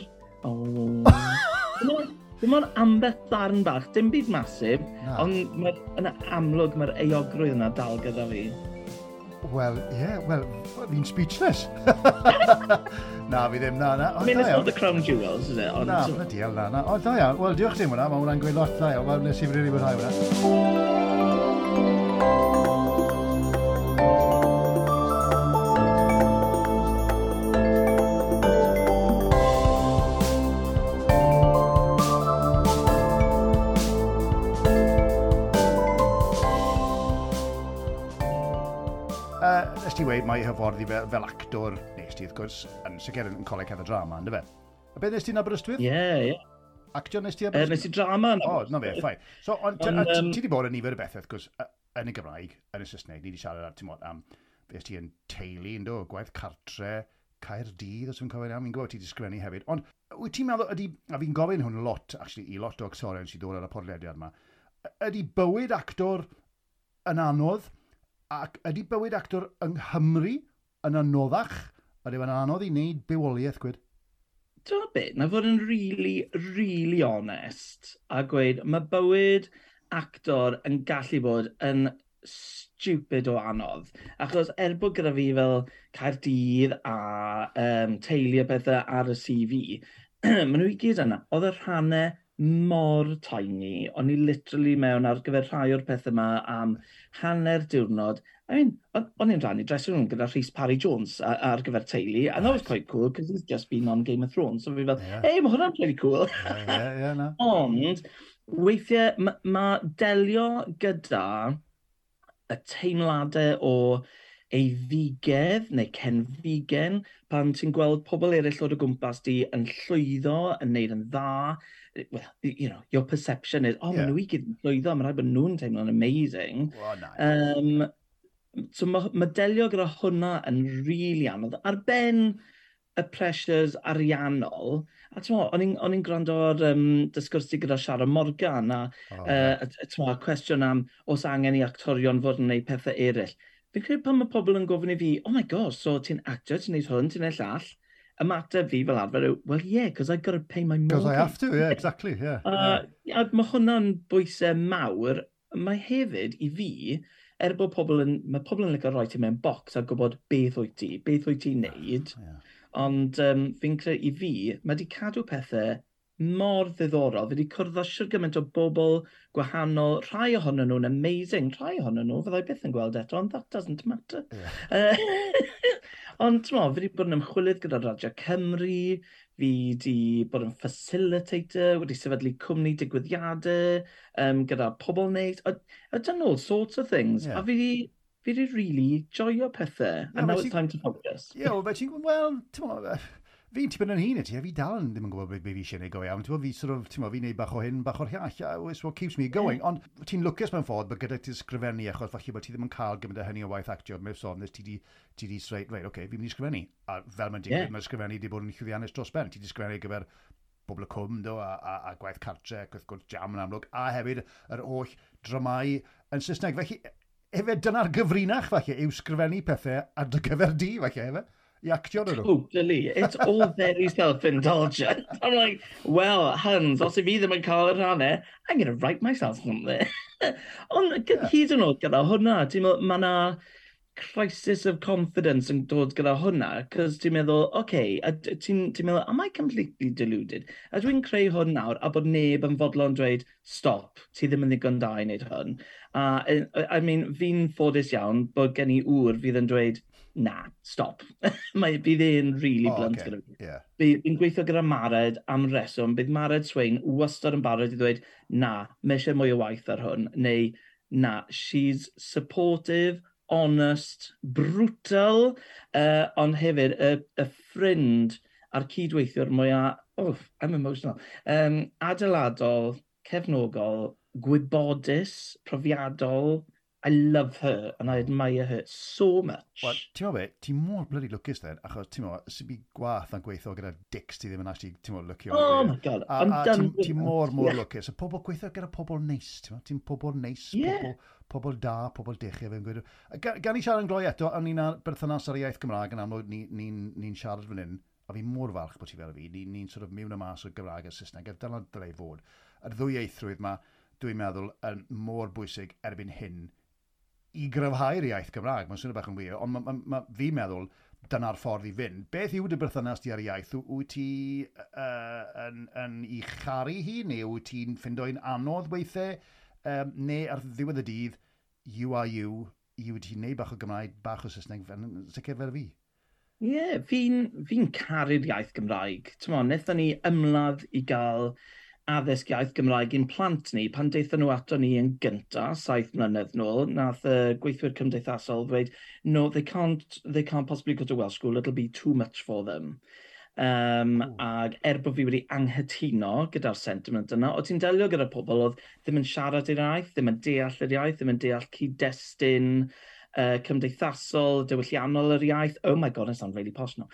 [SPEAKER 3] O. Dim ond ambell ddarn bach, dim byd masif,
[SPEAKER 2] Na.
[SPEAKER 3] ond mae'r yn amlwg mae'r eogrwydd yna dal gyda fi.
[SPEAKER 2] Wel, ie, yeah, wel, fi'n speechless. na, fi ddim, na, na.
[SPEAKER 3] I mean, it's not the crown jewels, is it? Ond,
[SPEAKER 2] Na, na diel, na, na. O, da iawn. Wel, diolch ti am hwnna, mae hwnna'n gweud lot da iawn. Wel, nes i fy rili mwynhau hwnna. Uh, nes ti weid mae hyforddi fel, fel actor, nes ti wrth gwrs, yn sicr yn coleg hefyd drama, ynddo fe? A beth nes ti'n Aberystwyth?
[SPEAKER 3] Ie, ie.
[SPEAKER 2] Actio nes ti
[SPEAKER 3] Uh,
[SPEAKER 2] Aberystwyth?
[SPEAKER 3] nes i drama yn
[SPEAKER 2] O, na fe, ffain. So, ond ti
[SPEAKER 3] Ond, yym,
[SPEAKER 2] ti wedi bod yn nifer y bethau, wrth gwrs, y- yn y Gymraeg, yn y Saesneg, ni wedi siarad ar, ti'n modd, am beth ti yn teulu, ynddo, gwaith cartre, Caerdydd, os yw'n cofio iawn, mi'n gwybod ti wedi sgwennu hefyd. Ond, wyt ti'n meddwl, ydy, a fi'n gofyn hwn lot, actually, i lot o actorion sydd dod ar y podlediad yma, ydy bywyd actor yn anodd, ac ydy bywyd actor yng Nghymru yn anoddach, ydy fe'n anodd i wneud bywoliaeth, gwyd?
[SPEAKER 3] Dwi'n beth, na fod yn really, really honest a gweud, mae bywyd actor yn gallu bod yn stupid o anodd. Achos er bod gyda fi fel Caerdydd a um, teulu a bethau ar y C V, maen nhw i gyd yna. Oedd y rhannau mor tiny, o'n i literally mewn ar gyfer rhai o'r pethau yma am hanner diwrnod. I mean, o'n o'n i'n rhannu dressing room gyda Rhys Parry Jones a- ar gyfer teulu, and that was quite cool, because he's just been on Game of Thrones, so fi fel,
[SPEAKER 2] Ie.
[SPEAKER 3] hey, mae hwnna'n really cool.
[SPEAKER 2] Ie, ie, ie, na.
[SPEAKER 3] Ond, weithiau, mae ma delio gyda y teimladau o ei figedd neu cenfigen pan ti'n gweld pobl eraill o'r o gwmpas di yn llwyddo, yn neud yn dda. Well, you know, your perception is, oh,
[SPEAKER 2] Ie.
[SPEAKER 3] maen nhw i gyd yn llwyddo, mae'n rhaid bod nhw'n teimlo'n amazing.
[SPEAKER 2] O, na.
[SPEAKER 3] Um, so mae ma delio gyda hwnna yn really anodd. Ar ben y pressures ariannol, a ti'n mo, o'n i'n o'n i'n gwrando ar um, dysgwrsi gyda Sharon Morgan, a
[SPEAKER 2] O,
[SPEAKER 3] uh, ti'n mo, cwestiwn am os angen i actorion fod yn gwneud pethau eraill. Fi'n credu pan mae pobl yn gofyn i fi, oh my gosh, so ti'n actor, ti'n neud hwn, ti'n neud llall. Ymateb fi fel arfer yw, well, yeah, because I've got to pay my mortgage.
[SPEAKER 2] Because I have to, yeah, exactly, yeah.
[SPEAKER 3] Uh, a mae hwnna'n bwysau mawr. Mae hefyd i fi, er bod pobl yn, mae pobl yn licio rhoi ti mewn bocs a gwybod beth wyt ti, beth wyt ti'n neud.
[SPEAKER 2] Yeah.
[SPEAKER 3] Ond um, fi'n credu i fi, mae wedi cadw pethau mor ddiddorol. Fi wedi cwrdd â siwr gymaint o bobl gwahanol. Rhai ohonyn nhw'n amazing. Rhai ohonyn nhw fyddai byth yn gweld eto, ond that doesn't matter. Yeah. Ond, ti'n mo, fi wedi bod yn ymchwilydd gyda Radio Cymru, fi wedi bod yn facilitator, wedi sefydlu cwmni digwyddiadau, um, gyda pobl wneud. I've done all sorts of things.
[SPEAKER 2] Yeah.
[SPEAKER 3] A fi wedi, fi wedi really joio pethau.
[SPEAKER 2] Na,
[SPEAKER 3] And now
[SPEAKER 2] felly-
[SPEAKER 3] it's time to focus.
[SPEAKER 2] Ie, wel, fe ti'n gwybod, wel, ti'n mo, fi'n tipyn yn hun i ti, a fi dal yn ddim yn gwybod beth fi eisiau gwneud go iawn. Ti'n mo, fi sort of, ti'n mo, fi'n neud bach o hyn, bach o'r llall, a it's what keeps me going. Ond ti'n lwcus mewn ffordd bod gyda ti sgrifennu, achos falle bod ti ddim yn cael gymaint o hynny o waith actio, mewn sôn, nes ti di, ti di sreid, reit, oce, okay, fi'n mynd i sgrifennu. A fel mae'n digwydd,
[SPEAKER 3] Ie.
[SPEAKER 2] mae sgrifennu di bod yn llwyddiannus dros ben. Ti di sgrifennu gyfer bobl y cwm, do, a, a, a gwaith cartre, gwaith gwrdd jam yn amlwg, a hefyd yr oll dramau yn Saesneg. Felly, hefyd dyna'r gyfrinach, falle, yw sgrifennu pethau ar dy gyfer di, falle, hefyd. I actio nhw.
[SPEAKER 3] Totally. It's all very self-indulgent. I'm like, well, Hans, os i fi ddim yn cael y rhannau, I'm going to write myself something. Ond
[SPEAKER 2] Yeah.
[SPEAKER 3] hyd yn oed gyda hwnna, ti'n meddwl, mae yna crisis of confidence yn dod gyda hwnna, cos ti'n meddwl, okay, a d- ti'n ti meddwl, am I completely deluded? A dwi'n creu hwn nawr, a bod neb yn fodlon dweud, stop, ti ddim yn ddigon da i wneud hwn. A, I, I mean, fi'n ffodus iawn bod gen i ŵr fydd yn dweud, na, stop. Mae bydd e'n really
[SPEAKER 2] Oh,
[SPEAKER 3] blunt
[SPEAKER 2] okay.
[SPEAKER 3] gyda fi.
[SPEAKER 2] Yeah.
[SPEAKER 3] Bydd gweithio gyda Mared am reswm, bydd Mared Swain wastad yn barod i ddweud, na, mae eisiau mwy o waith ar hwn, neu na, she's supportive, honest, brutal, uh, ond hefyd y, y ffrind a'r cydweithiwr mwyaf, oh, I'm emotional, um, adeiladol, cefnogol, gwybodus, profiadol. I love her and I admire her so much.
[SPEAKER 2] Wel, ti'n meddwl be, ti'n mor bloody lwcus then, achos ti'n meddwl, sy'n byd gwaith yn gweithio gyda dicks ti ddim yn actually, ti'n meddwl, lwcio.
[SPEAKER 3] Oh my god,
[SPEAKER 2] A,
[SPEAKER 3] I'm
[SPEAKER 2] a
[SPEAKER 3] done
[SPEAKER 2] ti'n
[SPEAKER 3] with
[SPEAKER 2] ti
[SPEAKER 3] that.
[SPEAKER 2] mor, mor
[SPEAKER 3] Yeah.
[SPEAKER 2] lwcus. Y pobl gweithio gyda pobl neis, ti'n meddwl, ti'n pobl neis,
[SPEAKER 3] Yeah.
[SPEAKER 2] pobl, pobl da, pobl dechau fe'n gweud. Gan, gan i siarad yn gloi eto, o'n ni'n berthynas ar y iaith Gymraeg yn amlwg, ni'n ni, ni, ni siarad fan hyn, a fi'n mor falch bod ti fel fi, ni'n ni sort of mewn y mas o Gymraeg a Saesneg, a dyna dylai fod. Y ddwy eithrydd yma, dwi'n meddwl, yn mor bwysig erbyn hyn i gryfhau'r iaith Gymraeg. Mae'n swnio bach yn wir, ond ma, ma, ma, fi'n meddwl dyna'r ffordd i fynd. Beth yw dy berthynas ti ar y iaith? Wyt ti uh, yn, yn i charu hi, neu wyt ti'n ffindo'n anodd weithiau, um, neu ar ddiwedd y dydd, you are you, i wyt ti'n neud bach o Gymraeg, bach o Saesneg, yn sicr fel fi?
[SPEAKER 3] Ie, yeah, fi'n fi caru'r iaith Gymraeg. T'mo, wnaethon ni ymladd i gael addysg iaith Gymraeg i'n plant ni pan deithon nhw ato ni yn gynta, saith mlynedd nôl, nath y gweithwyr cymdeithasol ddweud, no, they can't, they can't possibly go to Welsh school, it'll be too much for them. Um, ag er bod fi wedi anghytuno gyda'r sentiment yna, o ti'n delio gyda pobl oedd ddim yn siarad i'r iaith, ddim yn deall yr iaith, ddim yn deall cyd-destun, uh, cymdeithasol, diwylliannol yr iaith. Oh my god, I sound really posh now.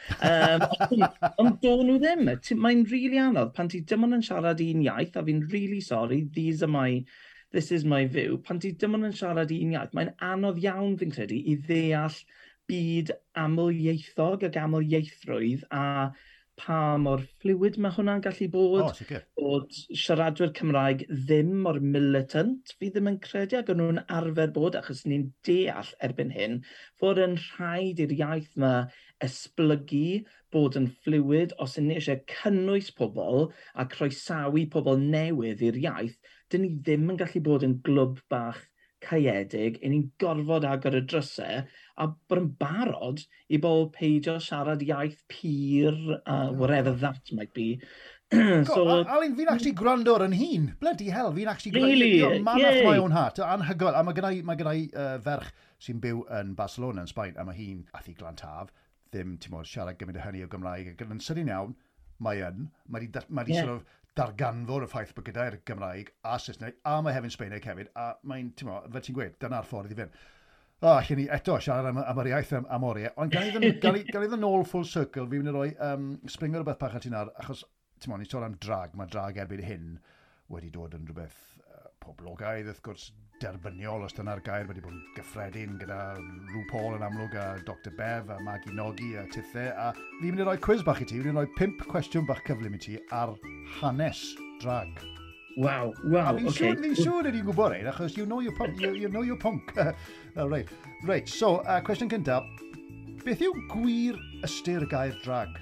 [SPEAKER 3] Um, ond do nhw ddim. Ti- Mae'n really anodd pan ti dim ond yn siarad un iaith, a fi'n really sorry, these are my, this is my view. Pan ti dim ond yn siarad un iaith, mae'n anodd iawn fi'n credu i ddeall byd amlieithog ac amlieithrwydd a pa mor fluid mae hwnna'n gallu bod.
[SPEAKER 2] O, sicr.
[SPEAKER 3] Bod siaradwyr Cymraeg ddim mor militant, fi ddim yn credu ac o'n nhw'n arfer bod, achos ni'n deall erbyn hyn, fod yn rhaid i'r iaith yma esblygu, bod yn fluid, os yn ni eisiau cynnwys pobl a croesawu pobl newydd i'r iaith, dyn ni ddim yn gallu bod yn glwb bach caeedig, i ni'n gorfod agor y drysau, a bod yn barod i bobl peidio siarad iaith pur, uh, whatever that might be.
[SPEAKER 2] So,
[SPEAKER 3] so,
[SPEAKER 2] Alun, fi'n actually gwrando ar yn hun. Bloody hell, fi'n actually
[SPEAKER 3] Really?
[SPEAKER 2] gwrando. Man off
[SPEAKER 3] Yay.
[SPEAKER 2] my own heart. Anhygoel. A mae gennau, mae gennau uh, ferch sy'n byw yn Barcelona, yn Sbaen, a mae hi'n athi glantaf. Ddim, ti'n modd, siarad gymryd y hynny o Gymraeg. Ac yn sydyn iawn, mae yn. Mae di, ma di
[SPEAKER 3] Yeah.
[SPEAKER 2] sort of darganfod y ffaith bod gyda'r Gymraeg a Saesneg, a mae hefyd Sbaeneg hefyd. A mae'n, ti'n modd, fel ti'n gweud, dyna'r ffordd i fynd. O, oh, allan ni eto siarad am, am yr iaith am, am oriau. Ond gan i ddyn nôl full circle, fi'n mynd i roi um, springer o beth bach at hynna, achos ti'n modd, ni sôn am drag, mae drag erbyn hyn wedi dod yn rhywbeth uh, poblogaidd, wrth gwrs derbyniol, os dyna'r gair, wedi bod yn gyffredin gyda RuPaul yn amlwg a doctor Bev a Maggie Nogi a tithau. A fi'n mynd i roi quiz bach i ti, fi'n mynd i roi pimp cwestiwn bach cyflym i ti ar hanes drag.
[SPEAKER 3] wow, wow,
[SPEAKER 2] A fi'n
[SPEAKER 3] okay.
[SPEAKER 2] siŵr, fi'n siŵr ydy'n gwybod ein, achos you know your punk. You, you know your punk. oh, right. right, so, uh, cwestiwn cyntaf. Beth yw gwir ystyr y gair drag?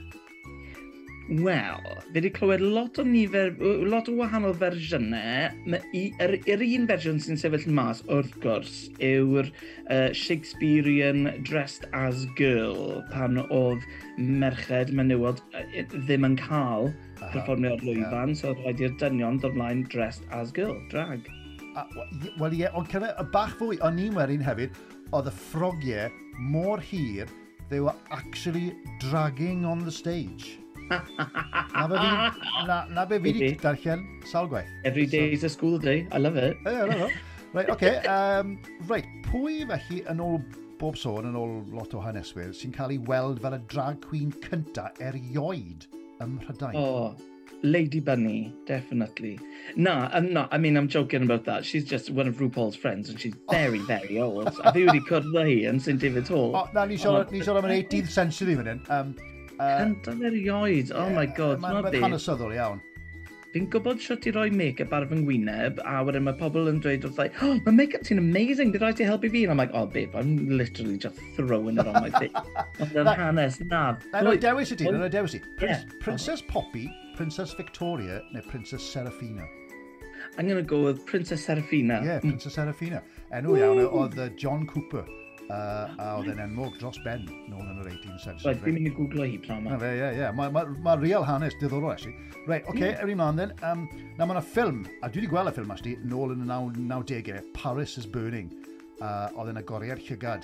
[SPEAKER 3] Wel, fi wedi clywed lot o nifer, lot o wahanol fersiynau. Ma- i- Yr yr un fersiwn sy'n sefyll mas, wrth gwrs, yw'r uh, Shakespearean Dressed as Girl, pan oedd merched menywod uh, ddim yn cael
[SPEAKER 2] Aha,
[SPEAKER 3] perfformio'r lwyfan, so rhaid i'r dynion dod mlaen Dressed as Girl, drag.
[SPEAKER 2] A, w- Wel ie, ond cyfer y bach fwy, o'n i'n wedyn hefyd, oedd y ffrogiau mor hir, they were actually dragging on the stage. Na be fi, na, na be fi wedi
[SPEAKER 3] Maybe.
[SPEAKER 2] darllen sawl gwaith.
[SPEAKER 3] Every day is a school day, I love it.
[SPEAKER 2] Ie, no, no. Right, okay. Um, right, pwy felly yn ôl bob sôn, yn ôl lot o haneswyr, sy'n cael ei weld fel y drag queen cynta erioed ym Mhrydain?
[SPEAKER 3] Oh, Lady Bunny, definitely. No, I'm not. I mean, I'm joking about that. She's just one of RuPaul's friends and she's very, very old. A fi wedi cwrdd â hi yn Saint David's Hall.
[SPEAKER 2] O, na, ni siarad am an eighteenth century fan hyn. Um, uh,
[SPEAKER 3] Cyntaf erioed. Oh my god.
[SPEAKER 2] Mae'n
[SPEAKER 3] Mae'n
[SPEAKER 2] hanesyddol iawn.
[SPEAKER 3] Fi'n gwybod sut i roi make-up ar fy ngwyneb, a wedyn mae pobl yn dweud wrth like, oh, my make-up ti'n amazing, bydd rhaid ti helpu fi? And I'm like, oh babe, I'm literally just throwing it on my face. Ond yn hanes, na.
[SPEAKER 2] Na, no, dewis i ti, no, dewis i.
[SPEAKER 3] Yeah.
[SPEAKER 2] Princess Poppy, Princess Victoria, neu Princess Serafina?
[SPEAKER 3] I'm going to go with Princess Serafina.
[SPEAKER 2] Yeah, Princess Serafina. Enw iawn oedd uh, John Cooper. Uh, a oedd e'n enwog dros ben nôl yn yr eighteenth century.
[SPEAKER 3] Right, fi'n mynd i googlo hi pnawn
[SPEAKER 2] ma. Ie, ie, ie. Mae ma, ma real hanes diddorol, actually. Right, oce, okay, mm. Erin mlaen then. Um, na, mae yna ffilm, a dwi wedi gweld y ffilm, actually, nôl yn y nawdegau, Paris is Burning. Uh, oedd e'n agoriad llygad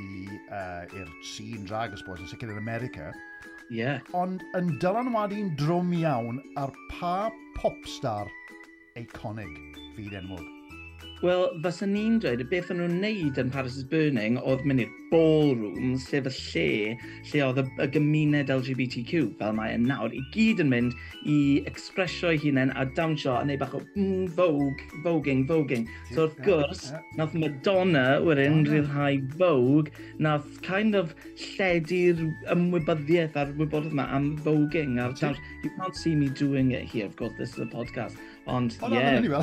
[SPEAKER 2] i'r uh, scene drag, I suppose, yn sicr yn America.
[SPEAKER 3] Yeah.
[SPEAKER 2] Ond yn dylanwadu'n drwm iawn ar pa popstar iconic fydd enwog.
[SPEAKER 3] Wel, fysa ni'n dweud, y beth o'n nhw'n neud yn Paris is Burning oedd mynd i'r ballrooms, sef y lle, lle oedd y, y gymuned L G B T Q, fel mae yn nawr, i gyd yn mynd i expressio'i hunain a dawnsio a neud bach o mm, vogue, voguing, voguing. So wrth gwrs, yeah, yeah. Nath Madonna wedyn rhyddhau Vogue, nath kind of lledu'r ymwybyddiaeth a'r wybodaeth yma am voguing. Ar dawns. You can't see me doing it here, of course, this is a podcast. Ond,
[SPEAKER 2] oh,
[SPEAKER 3] yeah.
[SPEAKER 2] No,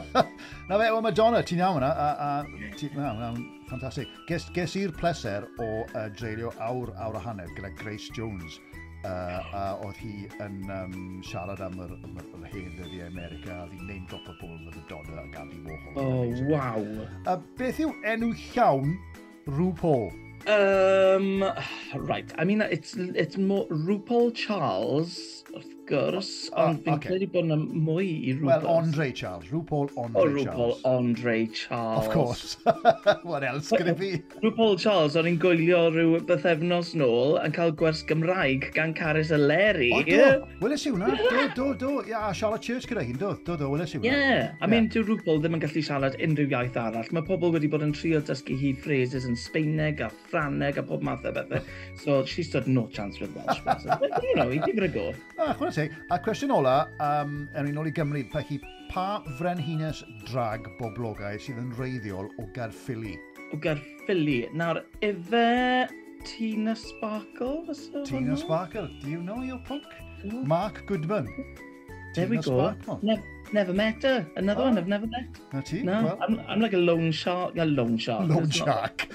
[SPEAKER 2] na fe, wel, Madonna, ti'n iawn yna, a, a ti'n iawn, ffantastig. Ges, ges i'r pleser o uh, dreulio awr, awr a hanner gyda Grace Jones, uh, a oedd hi yn um, siarad am yr, yr, yr hen ddyddi America, a ddi'n neud drop o bwl fydd y Donna a Gandhi Warhol.
[SPEAKER 3] Oh, wow.
[SPEAKER 2] Uh, beth yw enw llawn RuPaul?
[SPEAKER 3] Um, right, I mean, it's, it's more RuPaul Charles, wrth gwrs,
[SPEAKER 2] oh,
[SPEAKER 3] ond fi'n
[SPEAKER 2] okay.
[SPEAKER 3] credu bod yna mwy i RuPaul.
[SPEAKER 2] Well, Andre Charles, RuPaul Andre
[SPEAKER 3] oh, RuPaul
[SPEAKER 2] Charles.
[SPEAKER 3] Andre Charles.
[SPEAKER 2] Of course. What else could it be?
[SPEAKER 3] RuPaul Charles, o'n i'n gwylio rhyw bythefnos nôl yn cael gwers Gymraeg gan Carys Eleri.
[SPEAKER 2] O, do, weles i hwnna, do, do, do, ia, Charlotte Church gyda hi'n, do, do, do, weles i hwnna.
[SPEAKER 3] Yeah, I mean, dyw RuPaul ddim yn gallu siarad unrhyw iaith arall. Mae pobl wedi bod yn trio dysgu hi phrases yn Sbaeneg a Ffraneg a pob math o bethau. So she stood no chance with Welsh. But, you know, he give it a go.
[SPEAKER 2] Ah, chwarae teg, a cwestiwn ola, um, er yn ôl i Gymru, pa frenhines drag boblogaidd sydd yn reiddiol o Gaerffili? O
[SPEAKER 3] Gaerffili? Nawr, efe Tina Sparkle?
[SPEAKER 2] Tina Sparkle, do you know your punk? Oh. Mark Goodman.
[SPEAKER 3] There we go. Ne never met her. Another oh. one I've never met.
[SPEAKER 2] Na ti?
[SPEAKER 3] No,
[SPEAKER 2] Well.
[SPEAKER 3] I'm, I'm like a lone shark. A lone shark.
[SPEAKER 2] Lone shark.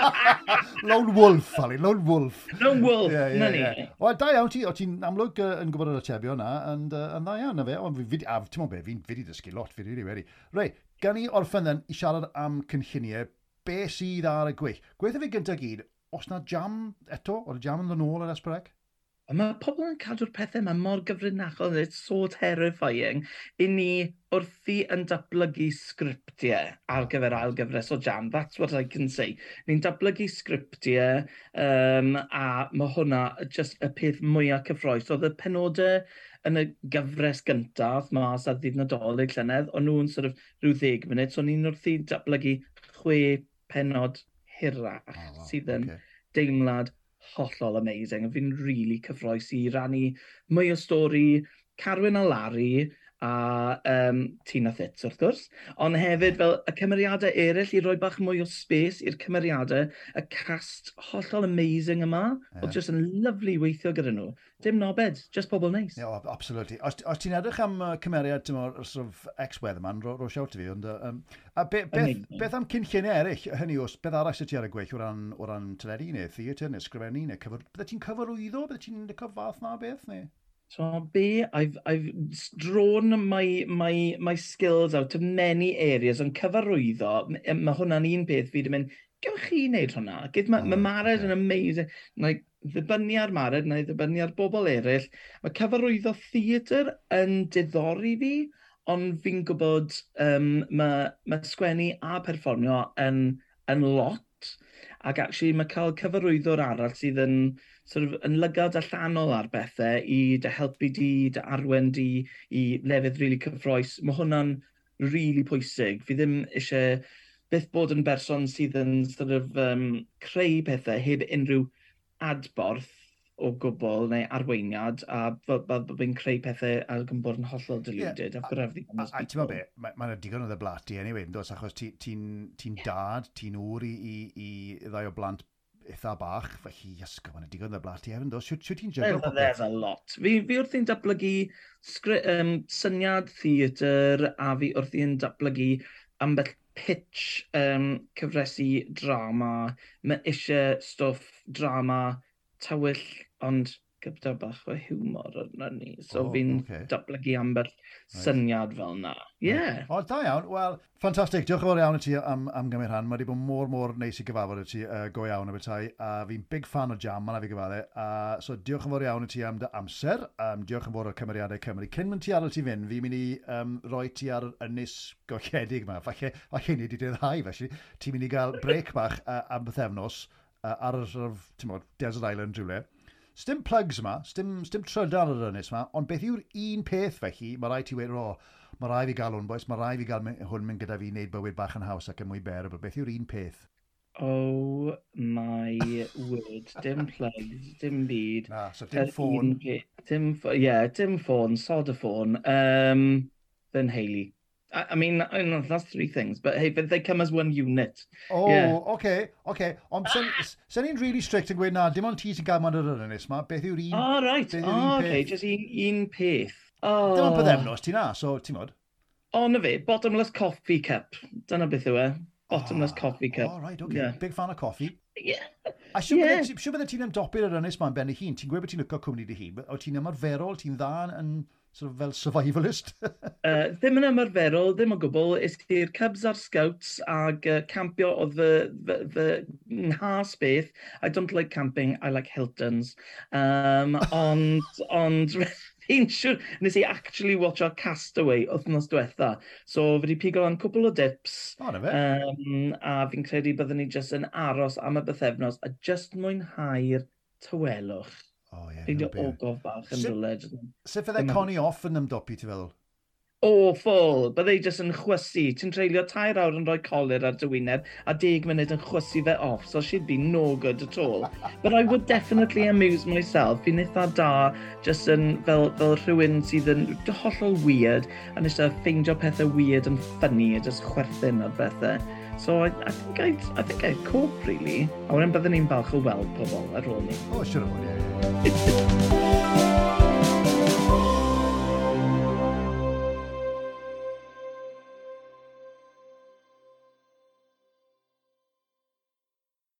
[SPEAKER 2] Lone wolf, Ali. Lone wolf.
[SPEAKER 3] Lone wolf.
[SPEAKER 2] Yeah, yeah,
[SPEAKER 3] Na
[SPEAKER 2] yeah.
[SPEAKER 3] ni.
[SPEAKER 2] O, da iawn ti. O, ti'n amlwg uh, yn gwybod yr atebio yna, and, uh, and da iawn na fe. Ond fi, a ti'n mwyn be, fi'n fi dysgu lot, fi rili wedi. Rei, gan i orffen then i siarad am cynlluniau, be sydd ar y gwych. Gweithio fi gyntaf gyd, os na jam eto, o'r jam yn ddod nôl ar Esbrec?
[SPEAKER 3] Mae pobl yn cadw'r pethau yma mor gyfrinachol, it's so terrifying, i ni wrthi yn datblygu sgriptiau ar gyfer ail gyfres o jam. That's what I can say. Ni'n datblygu sgriptiau, um, a mae hwnna just y peth mwyaf cyffroes. Oedd y penodau yn y gyfres gyntaf, mas ar ddydd Nadolig llynedd, o'n nhw'n sort of rhyw ddeg munud, so ni'n wrthi datblygu chwe penod hirach, oh, wow. sydd yn okay. deimlad hollol amazing. A fi'n really cyffroes i rannu mwy o stori Carwyn a Larry a um, Tina Fitz, wrth gwrs. Ond hefyd fel y cymeriadau eraill i roi bach mwy o space i'r cymeriadau, y cast hollol amazing yma. Yeah. Oedd just yn lyflu weithio gyda nhw. Dim nobed, just pobl neis.
[SPEAKER 2] Yeah, absolutely. Os, os ti'n edrych am uh, cymeriad, ti'n mwyn, sort of ex-weatherman, ro, ro siawt i fi, ond... Um, a be, beth, beth am cynlluniau eraill, hynny os, beth arall sydd ti ar y gweill o ran, o ran teledu neu theatr neu sgrifennu neu cyfer... Bydde ti'n cyfarwyddo? Bydde ti'n licio fath na beth neu?
[SPEAKER 3] So be, I've, I've drawn my, my, my skills out to many areas, ond cyfarwyddo, mae hwnna'n un peth fi wedi mynd, gewch chi wneud hwnna? Mae oh, Mared yn okay. amazing. Like, ddibynnu ar Mared, neu ddibynnu ar bobl eraill. Mae cyfarwyddo theatr yn diddori fi, ond fi'n gwybod um, mae, mae sgwennu a perfformio yn, yn lot. Ac actually mae cael cyfarwyddwr arall sydd yn, sort of, yn lygad allanol ar bethau i dy helpu di, dy arwen di, i lefydd really cyffroes. Mae hwnna'n really pwysig. Fi ddim eisiau byth bod yn berson sydd yn sort of, um, creu pethau heb unrhyw adborth o gwbl neu arweiniad a fel bod fi'n creu pethau a gan bod yn hollol deluded.
[SPEAKER 2] Yeah.
[SPEAKER 3] I've got everything on
[SPEAKER 2] A,
[SPEAKER 3] this
[SPEAKER 2] a ti'n meddwl be, mae'n ma digon o ddeblatu anyway, dos, achos ti'n ti, ti dad, ti'n ŵr i, i, i ddau o blant eitha bach, felly ysgo, mae'n digon o ddeblatu hefyd, dos, siw ti'n jygol popeth?
[SPEAKER 3] There's a lot. Fi, fi wrth i'n datblygu um, syniad theatr a fi wrth i'n datblygu ambell pitch um, cyfresu drama. Mae eisiau stwff drama tywyll, ond gyda bach o humor arna ni. So
[SPEAKER 2] Oh,
[SPEAKER 3] fi'n
[SPEAKER 2] okay.
[SPEAKER 3] datblygu ambell syniad fel na. Yeah.
[SPEAKER 2] O, da iawn. Wel, ffantastig. Diolch yn fawr iawn i ti am, am gymryd rhan. Mae wedi bod mor, mor neis i gyfafod i ti uh, go iawn o bethau. A fi'n big fan o jam, mae'n fi gyfadde. Uh, so diolch yn fawr iawn i ti am dy amser. Um, diolch yn fawr o'r cymeriadau Cymru. Cyn mynd ti ar ôl ti fynd, fi'n mynd i um, roi ti ar ynys gochedig yma. Falle, falle ni wedi dyddhau, felly. Ti'n mynd i gael brec bach uh, am bythefnos uh, ar y sort of, ti'n modd, Desert Island rhywle. Stim plugs yma, stim, stim trydan ar yr ynys yma, ond beth yw'r un peth felly, mae rai ti wedi, o, mae rai fi gael hwn, boes, mae rai fi gael hwn mynd gyda fi wneud bywyd bach yn haws ac yn mwy bearable. Beth yw'r un peth?
[SPEAKER 3] Oh my word, dim plugs, dim byd.
[SPEAKER 2] Na, so dim ffôn.
[SPEAKER 3] Dim, yeah, dim ffôn, sod y ffôn. Um, then Hayley. I, I mean, I know, that's three things, but hey, but they come as one unit.
[SPEAKER 2] Oh,
[SPEAKER 3] yeah.
[SPEAKER 2] okay, okay. Ond sy'n ah! ni'n really strict yn gweud na, dim ond ti sy'n gael man ar yr ynys yma, beth yw'r un,
[SPEAKER 3] oh, right.
[SPEAKER 2] beth yw'r
[SPEAKER 3] oh,
[SPEAKER 2] un
[SPEAKER 3] okay,
[SPEAKER 2] peth?
[SPEAKER 3] just un, un peth. Oh.
[SPEAKER 2] Dim ond byddefnos ti na, so ti'n modd?
[SPEAKER 3] O, na fe, bottomless coffee cup. Dyna beth yw e. Bottomless
[SPEAKER 2] oh,
[SPEAKER 3] coffee cup.
[SPEAKER 2] Oh, right, okay. Yeah. Big fan of coffee.
[SPEAKER 3] Yeah.
[SPEAKER 2] A siw
[SPEAKER 3] yeah.
[SPEAKER 2] bydde ti'n ymdopi'r yr ynys ma'n ben i hun? Ti'n gweud bod ti'n lyco cwmni dy hun? O ti'n ymarferol, ti'n dda yn sort of fel survivalist?
[SPEAKER 3] uh, ddim yn ymarferol, ddim o gwbl. Is ti'r Cubs a'r Scouts ag uh, campio o fy, fy, fy nhas beth. I don't like camping, I like Hiltons. Um, ond, ond fi'n siwr, nes i actually watcho Castaway wythnos diwetha. So fi wedi pigo lan cwbl o dips.
[SPEAKER 2] O, na fe.
[SPEAKER 3] Um, a fi'n credu byddwn ni just yn aros am y bythefnos a just mwynhau'r tywelwch.
[SPEAKER 2] Oh, ie.
[SPEAKER 3] Fi'n ogof bach yn rhywle.
[SPEAKER 2] Sut fydde Connie off yn ymdopi ti fel?
[SPEAKER 3] Awful. Bydde i jyst yn chwysu. Ti'n treulio tair awr yn rhoi colir ar dy wyneb a deg munud yn chwysu fe off. So she'd be no good at all. But I would definitely amuse myself. Fi'n eitha da jyst yn fel, fel rhywun sydd yn hollol weird a nes i ffeindio pethau weird and funny a jyst chwerthin ar bethau. So I, I think I'd, I think I'd cope really. A wedyn byddwn ni'n falch o weld pobl ar ôl ni.
[SPEAKER 2] Oh, siwr o fod, ie.